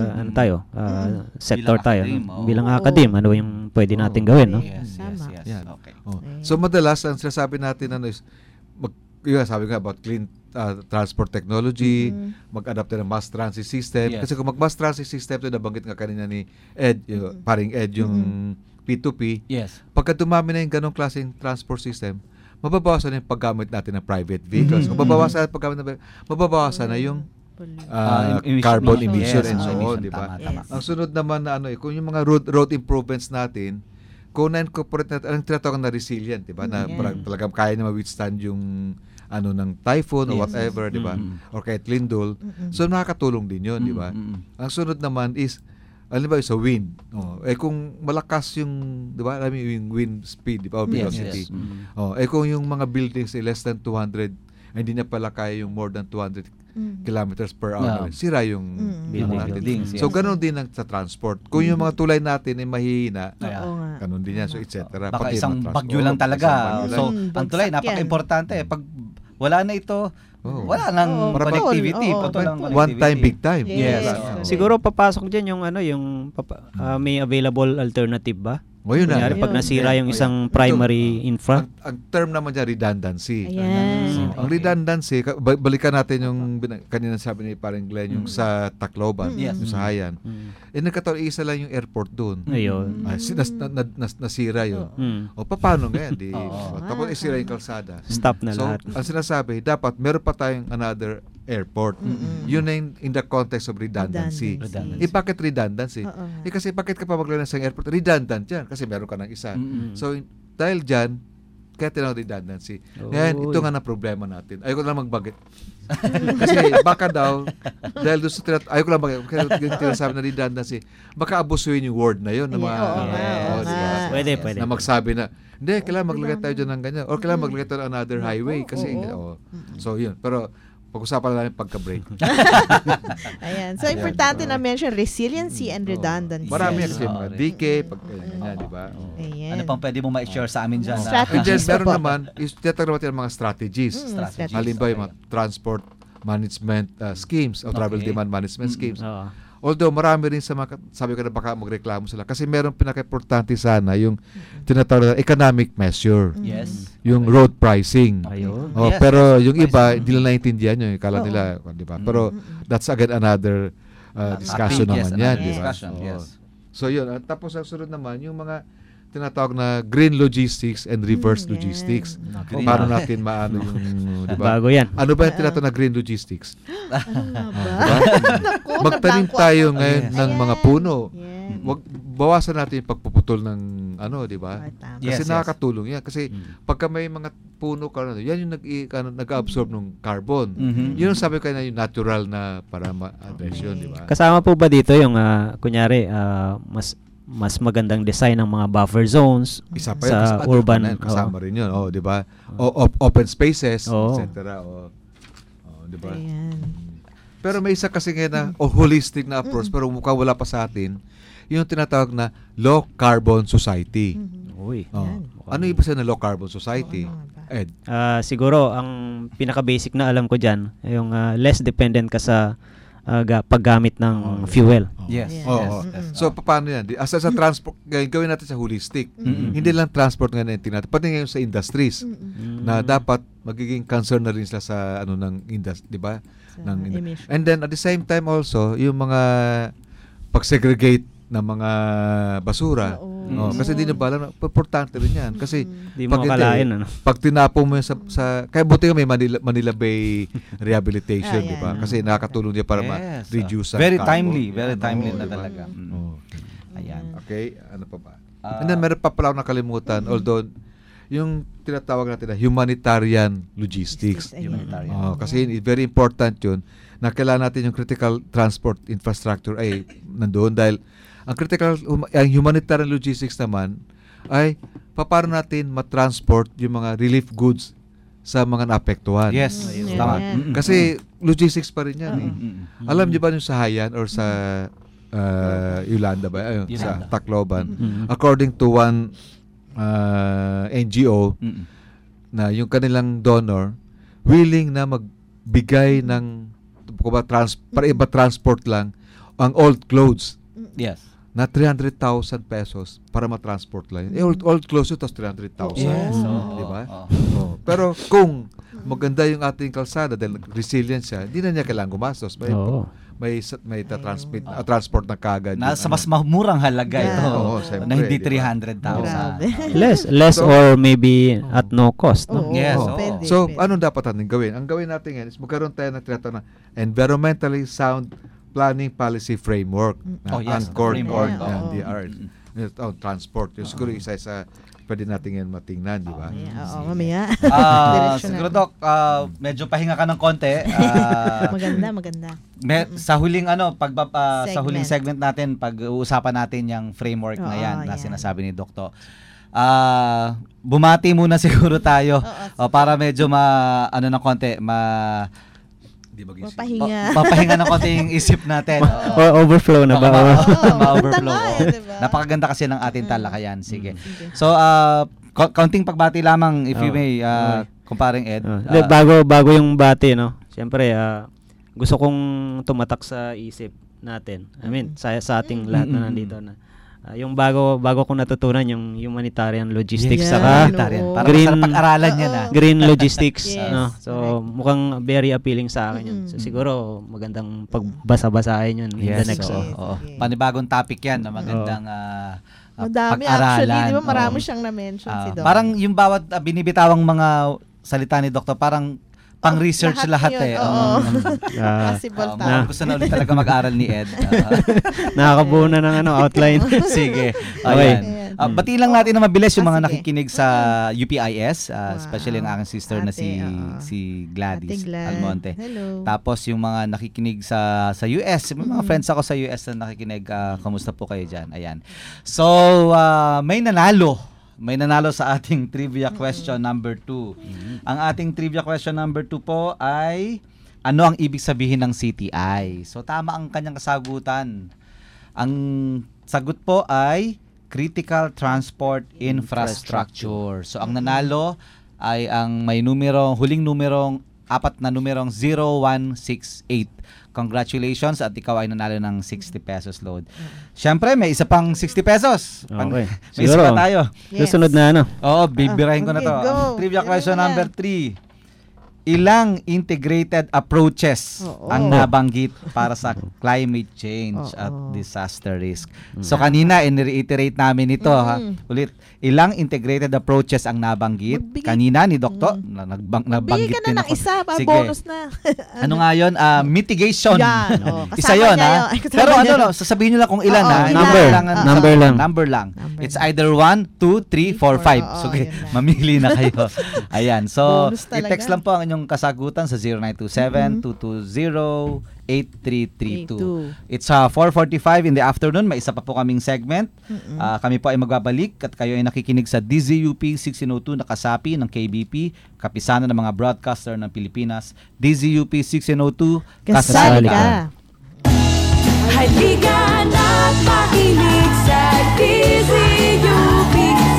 sector tayo. Bilang academe, ano yung pwede natin gawin, no? Yes. Okay. So, madalas, ang sinasabi natin, sabi nga about clean transport technology, mag-adapt ng mass transit system. Kasi kung mag-mass transit system, ito nabanggit nga kanina ni Ed, paring Ed, yung P2P. Pagka dumami na yung ganong klaseng transport system, mababawasan na yung paggamit natin ng private vehicles. Mababawasan na yung carbon emission and so on, di ba? Ang sunod naman na kung yung mga road improvements natin, kung na-incorporate natin, ang tinatawag na resilient, di ba? Na talagang kaya na ma-withstand yung ng typhoon or whatever, di ba? Or kahit lindol. So, nakakatulong din yun, di ba? Ang sunod naman is, sa wind. Kung malakas yung, di ba? Yung wind speed, di ba? O velocity. Kung yung mga buildings ay less than 200, hindi na pala kaya yung more than 200 kilometers per hour. Sira yung building natin. So, ganun din sa transport. Kung yung mga tulay natin ay mahihina, ganun din yan. So, etc. Baka isang bagyo lang talaga. So, ang tulay, napaka-importante. Pag wala na ito, wala nang connectivity. One time, big time. Yes. Siguro papasok dyan yung may available alternative ba? Kunyari, pag nasira yung isang primary infra. Ang term naman dyan, redundancy. Ang redundancy, balikan natin yung kanina sabi ni Parang Glenn, yung sa Tacloban, yung sa Hayan. Nagkataon, isa lang yung airport doon. Nasira yun. O paano ngayon? Tapos isira yung kalsada. Stop na lahat. Ang sinasabi, dapat meron pa tayong another airport. Yun na in the context of redundancy. Bakit redundancy? Kasi bakit ka pa maglagay ng isang airport? Redundant yan kasi meron ka ng isa. So, dahil dyan, kaya tinawag redundancy. Ngayon, ito nga na problema natin. Ayoko lang magbanggit. Kasi baka daw, dahil doon sa ayoko lang magbanggit, kaya tinasabi na redundancy, baka abusuin yung word na yun. Pwede. Na magsabi na, hindi, kailangan maglagay tayo dyan ng ganyan. Or kailangan maglagay tayo ng another highway. Kasi, so yun. Pero, pag-usapan namin pagka-break. Ayan. So, importante na mention resiliency and redundancy. Marami kasi mga decay, di ba? Ano pang pwede mo ma-share sa amin dyan? Strategies. Meron naman, tinatawag natin mga strategies. Halimbawa, yung mga transport management schemes o travel demand management schemes. Although marami rin sa mga, sabi ko na baka magreklamo sila kasi meron pinaka-importante sana yung tinatawag na economic measure. Yung road pricing. Pero yung iba, hindi nila naintindihan yun. Kala nila, di ba? Pero that's again another discussion naman yan, di ba? So yun. Tapos ang sunod naman, yung mga tinatawag na green logistics and reverse logistics. Paano natin maano yung, di ba? Bago yan. Ano ba yung tinatawag na green logistics? Magtanim tayo ngayon ng mga puno. Bawasan natin yung pagpuputol ng di ba? Kasi nakakatulong yan. Kasi pagka may mga puno ka, yan yung nag-absorb ng carbon. Yun yung sabi ko na yung natural na para ma-address yun, di ba? Kasama po ba dito yung, kunyari, mas magandang design ng mga buffer zones isa pa sa urban kasama rin yun, di ba? Open spaces, etc. Di ba? Pero may isa kasi ngayon na holistic na approach pero mukhang wala pa sa atin yung tinatawag na low carbon society. Ano ibig sabihin ng low carbon society? Ed? Siguro ang pinaka-basic na alam ko dyan yung less dependent ka sa paggamit ng fuel. So, paano yan? As sa transport, gawin natin sa holistic. Hindi lang transport ngayon natin. Pati ngayon sa industries na dapat magiging concern na rin sila sa ng industry, di ba? And then, at the same time also, yung mga pag-segregate ng mga basura. Kasi hindi na bala, importante rin yan. Kasi pag tinapo mo sa kaya buti nga may Manila Bay Rehabilitation, di ba? Kasi nakakatulong niya para ma-reduce ang very carbon. timely na talaga. Ayan. Okay, ano pa ba? And then meron pa pala ako nakalimutan, although yung tinatawag natin na humanitarian logistics. Kasi very important yun na kailangan natin yung critical transport infrastructure ay nandoon dahil ang humanitarian logistics naman ay paano natin matransport yung mga relief goods sa mga naapektuhan. Yes. Tama. Kasi logistics pa rin yan. Alam niyo ba yung sa Haiyan or sa Yolanda ba? Ayun, sa Tacloban. According to one NGO na yung kanilang donor willing na magbigay ng para iba transport lang ang old clothes. Yes. Na 300,000 pesos para ma-transport lang. Old clothes ito, 300,000. Yes. Diba? Pero kung maganda yung ating kalsada dahil resilient siya, hindi na niya kailangang gumastos. May transport na kagad. Nasa mas murang halaga ito na hindi 300,000. Less or maybe at no cost. No? Yes. So, anong dapat natin gawin? Ang gawin natin ngayon is magkaroon tayo ng tinatawag na environmentally sound planning policy framework na anchored on DR. Transport. Yung siguro isa sa pwede natin yan matingnan, di ba? Mamaya. Siguro, Doc, medyo pahinga ka ng konti. Maganda. Sa huling sa huling segment natin, pag-uusapan natin yung framework na yan na sinasabi ni Dokto. Bumati muna siguro tayo para medyo ng konti, mapahinga ng konti yung isip natin. Overflow na ba? Ma-overflow. Napakaganda kasi ng ating talakayan. Sige. So, kaunting pagbati lamang, if you may, kumparing Ed. Bago yung bati, no? Siyempre, gusto kong tumatak sa isip natin. I mean, sa ating lahat na nandito na. Yung bago kong natutunan yung humanitarian logistics saka green pag-aralan niya na. Green logistics, no. So mukhang very appealing sa akin yun. So siguro magandang pagbasa-basahin yun in the next. Panibagong topic yan na magandang madami actually, di ba marami siyang na-mention si Doc. Parang yung bawat binibitawang mga salita ni Doktor parang pang-research lahat Possible tayo. Gusto na ulit talaga mag-aral ni Ed. Nakakabuo na ng outline. Sige. Ayan. Bati lang natin na mabilis yung mga nakikinig sa UPIS, especially ang aking sister na si Gladys Almonte. Hello. Tapos yung mga nakikinig sa US, may mga friends ako sa US na nakikinig. Kamusta po kayo dyan? Ayan. So, may nanalo sa ating trivia question number 2. Ang ating trivia question number 2 po ay ano ang ibig sabihin ng CTI? So tama ang kanyang kasagutan. Ang sagot po ay Critical Transport Infrastructure. So ang nanalo ay ang may huling numerong 4 na numerong 0168. Congratulations at ikaw ay nanalo ng 60 pesos load. Siyempre, may isa pang 60 pesos. Okay. May isa pa tayo. Susunod na bibirahin ko na to. Trivia question number 3. Ilang integrated approaches ang nabanggit para sa climate change at disaster risk? So kanina, in-reiterate namin ito. Ulit, ilang integrated approaches ang nabanggit? Kanina ni Dokto, nabanggit din ako. Bigyan ka na ng isa, bonus na. Ano nga yun? Mitigation. Isa yun, ha? Pero sasabihin nyo lang kung ilan, ha? Number lang. It's either 1, 2, 3, 4, 5. So, mamili na kayo. Ayan. So, i-text lang po ang inyong kasagutan sa 0927-220-8332. It's 4:45 in the afternoon. May isa pa po kaming segment. Kami po ay magbabalik at kayo ay nakikinig sa DZUP 1602 na kasapi ng KBP, kapisanan ng mga broadcaster ng Pilipinas. DZUP 1602, kasali ka. Halika na't makinig sa DZUP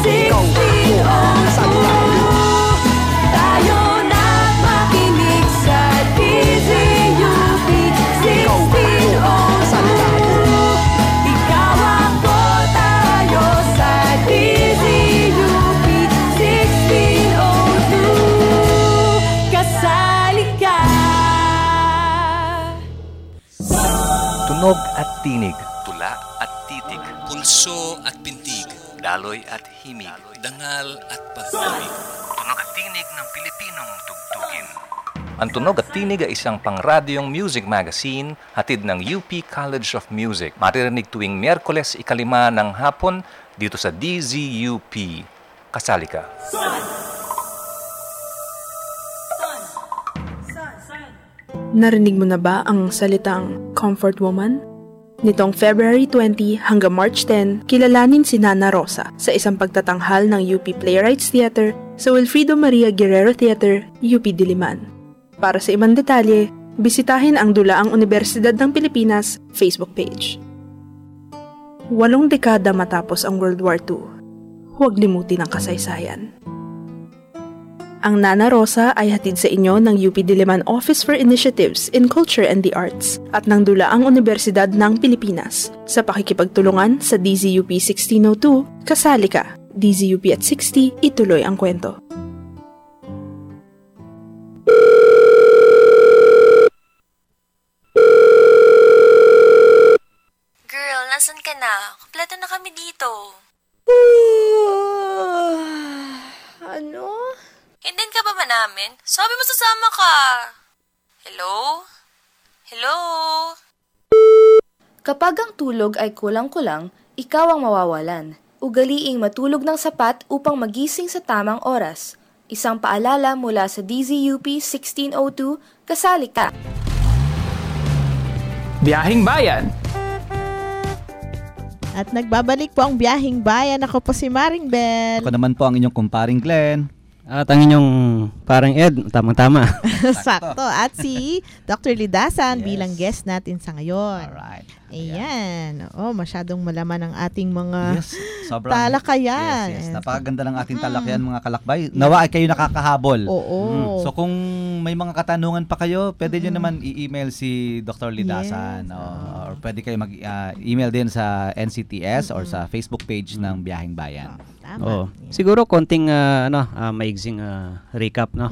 1602. Tayo na't makinig sa DZUP 1602. Ikaw ako, tayo sa DZUP 1602. Kasali ka. Tunog at tinig, tula at titig, pulso at pintig, daloy at himig, dangal at pag-ibig. Tunog at tinig ng Pilipinong tugtugin. Ang Tunog at Tinig ay isang pangradyong music magazine hatid ng UP College of Music. Maririnig tuwing Miyerkules 5 ng hapon dito sa DZUP. Kasali ka. Narinig mo na ba ang salitang comfort woman? Nitong February 20 hanggang March 10, kilalanin si Nana Rosa sa isang pagtatanghal ng UP Playwrights Theater sa Wilfrido Maria Guerrero Theater, UP Diliman. Para sa ibang detalye, bisitahin ang Dulaang Universidad ng Pilipinas Facebook page. 8 dekada matapos ang World War II, huwag limutin ang kasaysayan. Ang Nana Rosa ay hatid sa inyo ng UP Diliman Office for Initiatives in Culture and the Arts at ng Dulaang Universidad ng Pilipinas. Sa pakikipagtulungan sa DZUP 1602, kasali ka. DZUP at 60, ituloy ang kwento. Girl, nasan ka na? Kompleto na kami dito. Ano? Hindihan ka ba namin? Sabi mo sasama ka. Hello? Hello? Kapag ang tulog ay kulang-kulang, ikaw ang mawawalan. Ugaliing matulog ng sapat upang magising sa tamang oras. Isang paalala mula sa DZUP 1602, kasali ka. Biyahing Bayan. At nagbabalik po ang Biyahing Bayan. Ako po si Maring Bell. Ako naman po ang inyong kumparing Glenn. At ang inyong parang Ed, tamang-tama. Sakto. At si Dr. Lidasan bilang guest natin sa ngayon. Alright. Ayan. Masyadong malaman ang ating mga sobrang talakayan. Yes. Napakaganda ng ating talakayan, mga kalakbay. Nawa ay kayo nakakahabol. Oo. So kung may mga katanungan pa kayo, pwede nyo naman i-email si Dr. Lidasan. Or pwede kayo mag-email din sa NCTS or sa Facebook page ng Biyahing Bayan. Siguro konting maigsing recap, no?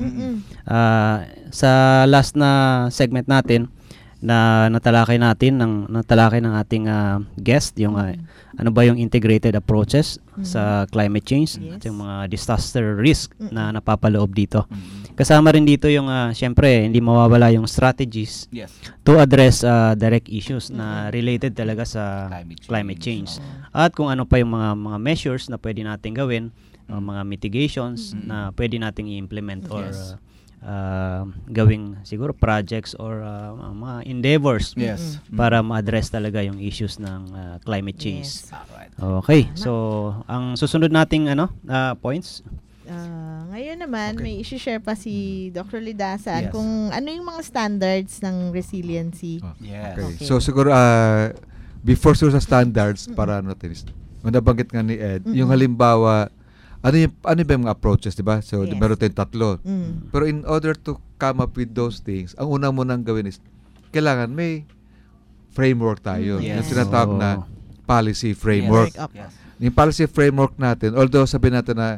Sa last na segment natin na natalakay ng ating guest yung ano ba yung integrated approaches sa climate change at yung mga disaster risk na napapaloob dito. Kasama rin dito yung syempre hindi mawawala yung strategies to address direct issues na related talaga sa climate change. At kung ano pa yung mga measures na pwede nating gawin, mga mitigations na pwede nating i-implement or gawing siguro projects or mga endeavors para ma-address talaga yung issues ng climate change. Okay, so ang susunod nating points. Ngayon naman may i-share pa si Dr. Lidasan kung ano yung mga standards ng resiliency. Okay. So siguro before sa standards para natin nabanggit nga ni Ed, yung halimbawa ano ba yung mga approaches, di ba? So, meron tayong 3. Pero in order to come up with those things, ang una mo nang gawin is, kailangan may framework tayo. Yung tinatawag na policy framework. Yung policy framework natin, although sabihin natin na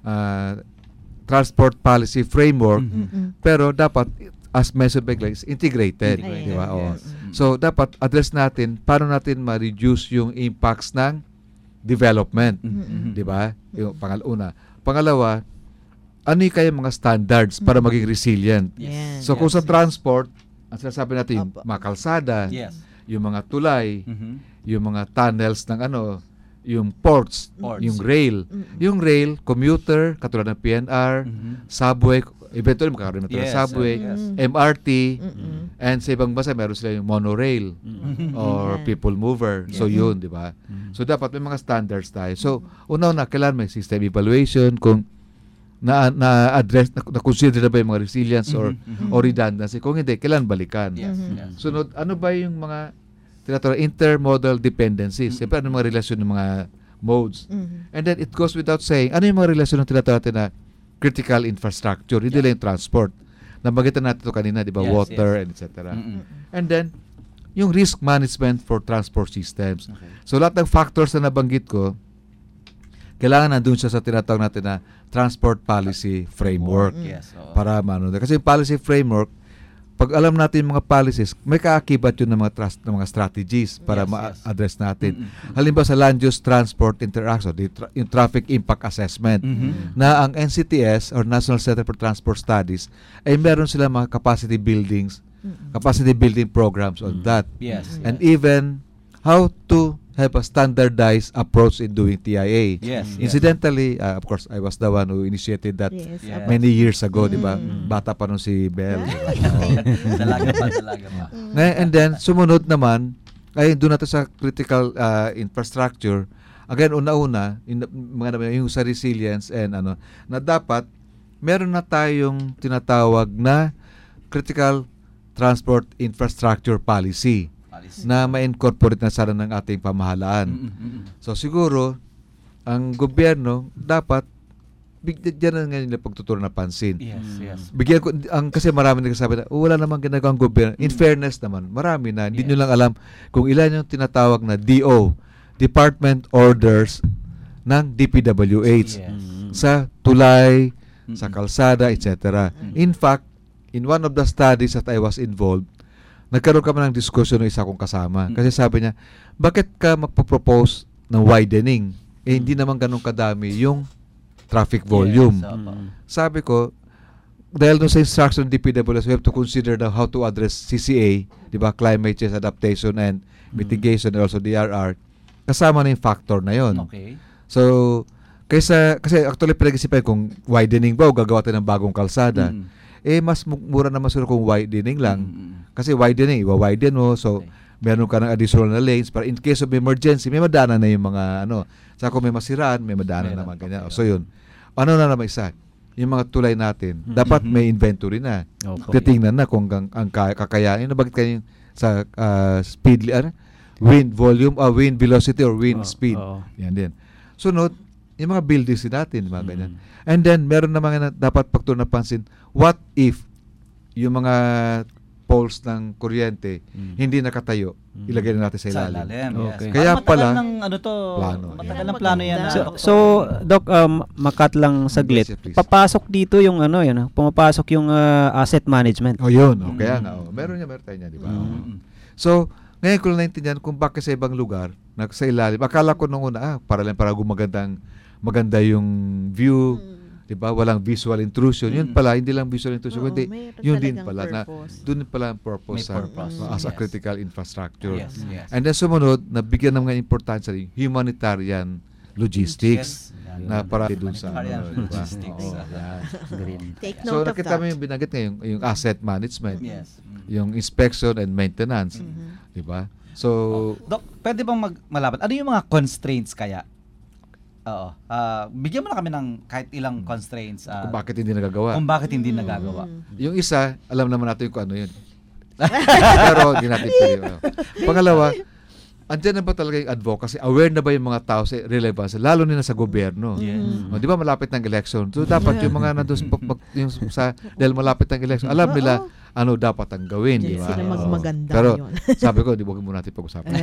transport policy framework, pero dapat, as mentioned by Glenn, is integrated. Di ba? So, dapat address natin, paano natin ma-reduce yung impacts ng development, di ba? Yung pangalawa, ano yung kaya mga standards para maging resilient? So kung sa transport, ang sinasabi natin yung mga kalsada, yung mga tulay, yung mga tunnels ng yung ports, yung rail. Yung rail, commuter, katulad ng PNR, subway, eventually makakaroon na subway, MRT, and sa ibang bansa meron sila yung monorail or people mover. So yun, di ba? So dapat may mga standards tayo. So una-una, kailangan may system evaluation kung na-address, na-consider na ba yung mga resilience or redundancy. Kung hindi, kailangan balikan. Sunod, ano ba yung mga tinatawag intermodal dependencies? Siyempre, ano yung mga relasyon ng mga modes? And then it goes without saying, ano yung mga relasyon ng tinatawag natin na critical infrastructure, hindi lang yung transport. Nabagitan natin ito kanina, di ba? Water, and etc. And then, yung risk management for transport systems. So, lahat ng factors na nabanggit ko, kailangan nandun siya sa tinatawag natin na transport policy framework. Para kasi yung policy framework, pag alam natin yung mga policies, may kaakibat yun ng mga strategies para ma-address natin. Halimbawa sa land use transport interaction, yung traffic impact assessment, na ang NCTS or National Center for Transport Studies ay meron sila mga capacity building programs on that. And even how to have a standardized approach in doing TIA. Yes. Incidentally, of course, I was the one who initiated that many years ago, di ba? Bata pa nun si Belle. Dalaga pa. And then, sumunod naman, ay doon natin sa critical infrastructure. Again, una-una, yung sa resilience and na dapat, meron na tayong tinatawag na critical transport infrastructure policy. Na ma-incorporate na sana ng ating pamahalaan. So siguro, ang gobyerno dapat bigyan na ngayon na pagtuturo na pansin. Yes. Bigyan ko, kasi marami nagsasabi na, wala namang ginagawa ang gobyerno. In fairness naman, marami na. Hindi nyo lang alam kung ilan yung tinatawag na DO, Department Orders ng DPWH sa tulay, sa kalsada, etc. In fact, in one of the studies that I was involved, nagkaroon kami ng discussion ng isa kong kasama. Kasi sabi niya, bakit ka magpo-propose ng widening? Hindi naman ganun kadami yung traffic volume. Sabi ko, dahil doon sa instruction ng DPWS, we have to consider how to address CCA, di ba? Climate Change Adaptation and Mitigation, and also DRR. Kasama na yung factor na yon. Okay. So, kasi actually pinag-isipan kung widening ba o gagawa tayo ng bagong kalsada. Mas mura naman siguro kung widening lang. Kasi widening, iwa-widen mo. So, meron ka ng additional na lanes para in case of emergency, may madaanan na yung mga Sa kung may masiraan, may madaanan naman ganyan. So, yun. Ano na naman isa? Yung mga tulay natin, dapat may inventory na. Titingnan na kung ang kakayanin. Bakit kayo sa speed, wind volume, wind velocity or wind speed. Yan din. Sunod, yung mga buildings natin, mga ganyan. And then, meron naman na dapat pagtuon na pansin, what if yung mga poles ng kuryente hindi nakatayo, ilagay na natin sa ilalim. Okay. Kaya pala, matagal ng plano yan. So, Doc, makat lang saglit. Papasok dito yung pumapasok yung asset management. Yun. Kaya nga. Meron tayo niya, di ba? So, ngayon ko lang naintindihan kung bakit sa ibang lugar, sa ilalim. Akala ko nung una, para maganda yung view, di ba? Walang visual intrusion. Yun pala, hindi lang visual intrusion, kundi yun din pala doon pala ang purpose as a critical infrastructure. And then sumunod, nabigyan ng mga importansya rin humanitarian logistics na para doon sa So nakita mo yung binanggit ngayon, yung asset management, yung inspection and maintenance, di ba? So, Doc, pwede bang malaman ano yung mga constraints kaya? Bigyan mo na kami ng kahit ilang constraints. Kung bakit hindi nagagawa. Yung isa, alam naman natin kung ano yun. Pero hindi natin pwede. Pangalawa, andyan na ba talaga yung advocacy? Aware na ba yung mga tao sa relevance? Lalo na sa gobyerno. Di ba malapit ng election? So dapat yung mga nandun dahil malapit ng election, alam nila ano dapat ang gawin. Di ba? Sila magmaganda pero yun. sabi ko, di ba muna natin pag-usapan.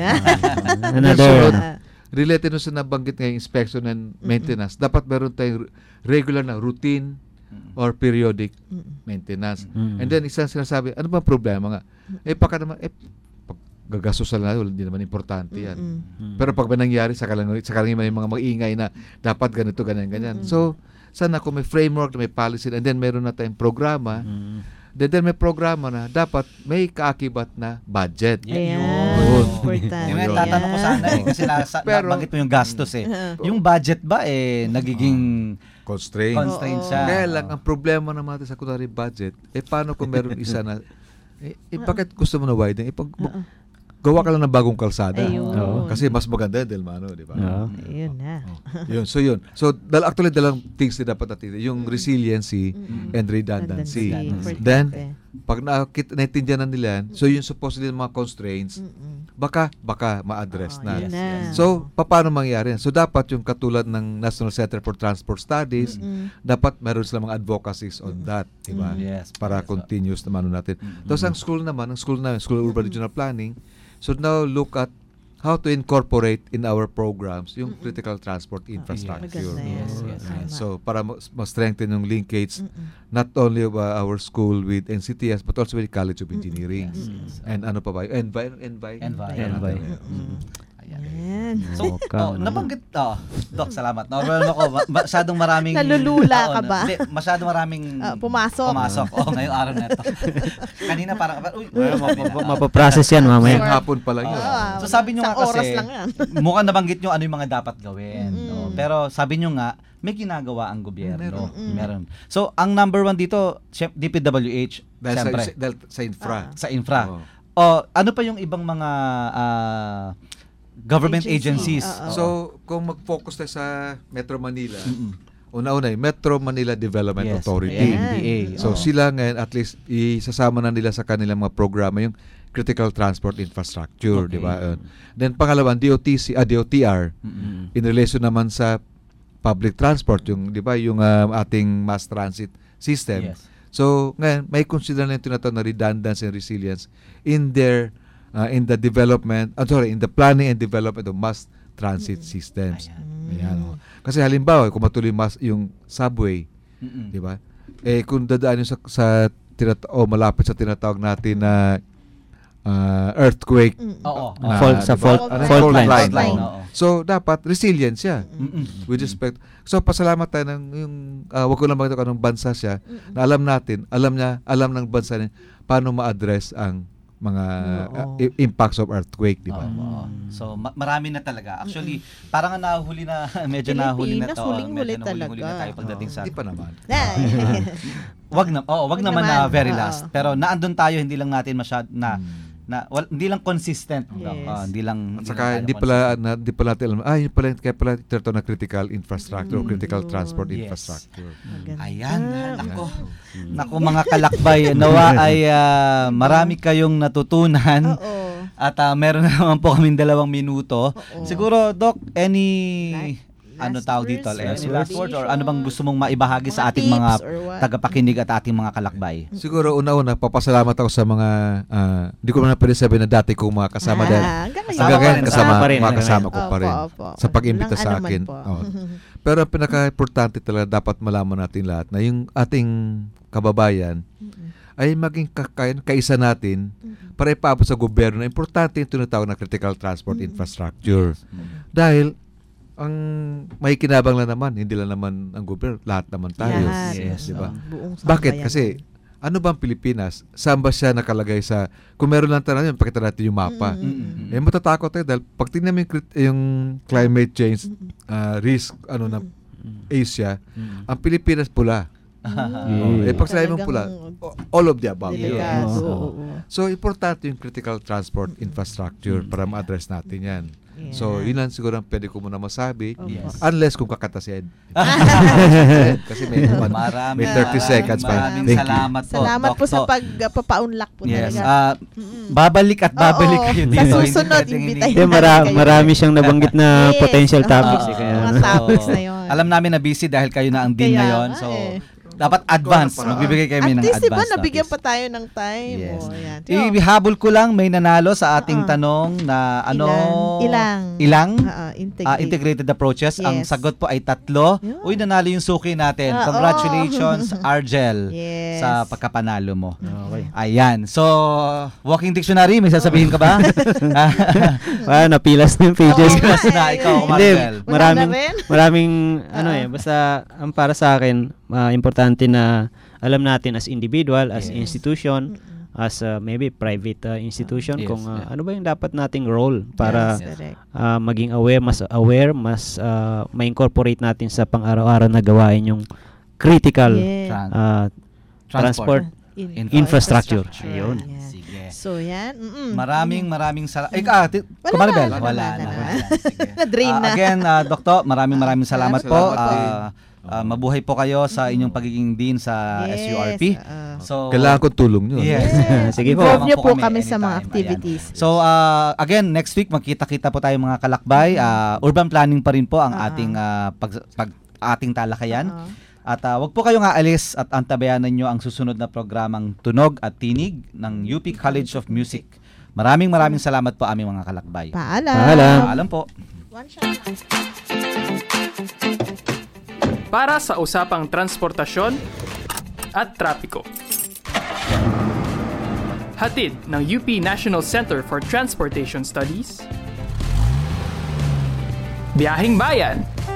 Related sa nabanggit ngayong inspection and maintenance, dapat meron tayong regular na routine or periodic maintenance. And then, isang sinasabi, ano ba problema nga? Baka naman, gagastusan na, hindi naman importante yan. Pero pag ba nangyari, saka lang may mga maingay na dapat ganito, ganyan. So, sana kung may framework, may policy, and then meron na tayong programa, then may programa na dapat may kaakibat na budget. Yung tatanong ko sana kasi nabanggit mo yung gastos yung budget ba nagiging constraint siya. Kaya lang ang problema naman natin sa kunwari budget, paano kung meron isa na bakit gusto mo na widen? Gawa ka lang ng bagong kalsada. Kasi mas maganda dahil di ba? Ayun na. So, actually, dalang things na dapat natin. Yung resiliency and redundancy. Then, pag naintindihan na nila yan, so yung supposedly mga constraints, baka ma-address na. So, paano mangyari yan? So, dapat yung katulad ng National Center for Transport Studies, dapat meron sila mga advocacies on that. Diba? Para continuous naman natin. Tapos, ang school Urban Regional Planning, so now look at how to incorporate in our programs yung critical transport infrastructure. So para ma-strengthen yung linkage not only of our school with NCTS but also with College of Engineering. And ano pa ba? Environment. So, nabanggit, Doc, salamat. Normal ako, masyadong maraming... Nalulula ka ba? Hindi, masyadong maraming... Pumasok. Ngayong araw na ito. Kanina parang, mapaprocess yan mamaya. Hapon pa lang yun. So sabi nyo nga kasi, mukhang nabanggit nyo ano yung mga dapat gawin. Pero sabi nyo nga, may ginagawa ang gobyerno. Meron. So, ang number 1 dito, DPWH, siyempre. Sa infra. Ano pa yung ibang mga government agencies? So, kung mag-focus tayo sa Metro Manila, una-una, Metro Manila Development Authority. MDA. So, sila ngayon, at least, isasama na nila sa kanilang mga programa yung critical transport infrastructure, di ba? Then, pangalawa, DOTR, in relation naman sa public transport, yung, di ba, yung ating mass transit system. So, ngayon, may consider na yung tinatawag na redundancy and resilience in their in the development, in the planning and development of mass transit systems. Ayan. Kasi halimbawa, kung matuloy yung subway, di ba? Kung dadaan yung malapit sa tinatawag natin na earthquake, fault line. So, dapat resilient siya. With respect. So, pasalamat tayo wag ko lang magkita anong bansa siya, na alam ng bansa niya paano ma-address ang mga impacts of earthquake, di ba? So, marami na talaga. Actually, parang nahuli na, medyo nahuli na to. Huling-huli na tayo pagdating sa... Hindi pa naman. Wag naman na very last. Pero naandun tayo, hindi lang natin hindi lang consistent. Hindi lang saka hindi pala natin alam. Yun pala kaya pala ito na critical infrastructure o critical transport infrastructure. Ayan. Naku mga kalakbay, nawa ay marami kayong natutunan. At meron naman po kaming 2 minuto. Siguro, Doc, any tawag dito? Last word or ano bang gusto mong maibahagi sa ating mga tagapakinig at ating mga kalakbay? Siguro una-una papasalamat ako sa mga hindi ko na pwede sabihin na dati kong mga kasama dahil hanggang kasama ko pa rin sa pag-imbita sa akin. Pero ang pinaka-importante talaga dapat malaman natin lahat na yung ating kababayan ay maging kaisa natin para ipaabot sa gobyerno na importante yung tinatawag na critical transport infrastructure. Dahil ang may kinabang lang naman, hindi lang naman ang gobyerno, lahat naman tayo. Diba? Bakit? Kasi ano ba ang Pilipinas? Saan ba siya nakalagay sa... Kung meron lang tayo, pakita natin yung mapa. Matatakot tayo dahil pag tingnan mo yung climate change risk ng Asia, ang Pilipinas pula. Pag sinabi mong pula, all of the above. So, importante yung critical transport infrastructure para ma-address natin yan. So, yun lang siguro ang pwede ko muna masabi. Unless kung kakatasin. Kasi may 30 seconds pa. Maraming salamat po. Salamat po sa pagpapaunlak po talaga. Babalik at babalik kayo dito. Sa susunod, imbitahin natin. Marami siyang nabanggit na potential topics. Mga topics na yun. Alam namin na busy dahil kayo na ang dean ngayon. So, dapat advance. Magbibigay kami ng advance. At least diba, nabigyan pa tayo ng time. Ihabol ko lang, may nanalo sa ating tanong na ilang integrated approaches. Ang sagot po ay 3. Uy, nanalo yung suki natin. Congratulations, Argel, sa pagkapanalo mo. Ayan. So, walking dictionary, may sasabihin ka ba? Napilas na yung pages. Ikaw, Marcel. Maraming basta ang para sa akin, importante na alam natin as individual, as institution, as maybe private institution, kung ano ba yung dapat nating role para maging aware, mas ma-incorporate natin sa pang-araw-araw na gawain yung critical transport infrastructure. Ayun. So, yan. Maraming salamat. Wala na. Na-drain na. Again, Doktor, maraming salamat po. Mabuhay po kayo sa inyong pagiging dean sa SURP. So, kailangan ko tulong nyo. Sige po. Involve nyo po kami sa mga activities. So, again, next week, magkita-kita po tayo mga kalakbay. Urban planning pa rin po ang ating ating talakayan. At wag po kayong aalis at antabayanan nyo ang susunod na programang Tunog at Tinig ng UP College of Music. Maraming salamat po aming mga kalakbay. Paalam po. Para sa usapang transportasyon at trapiko. Hatid ng UP National Center for Transportation Studies, Biyaheng Bayan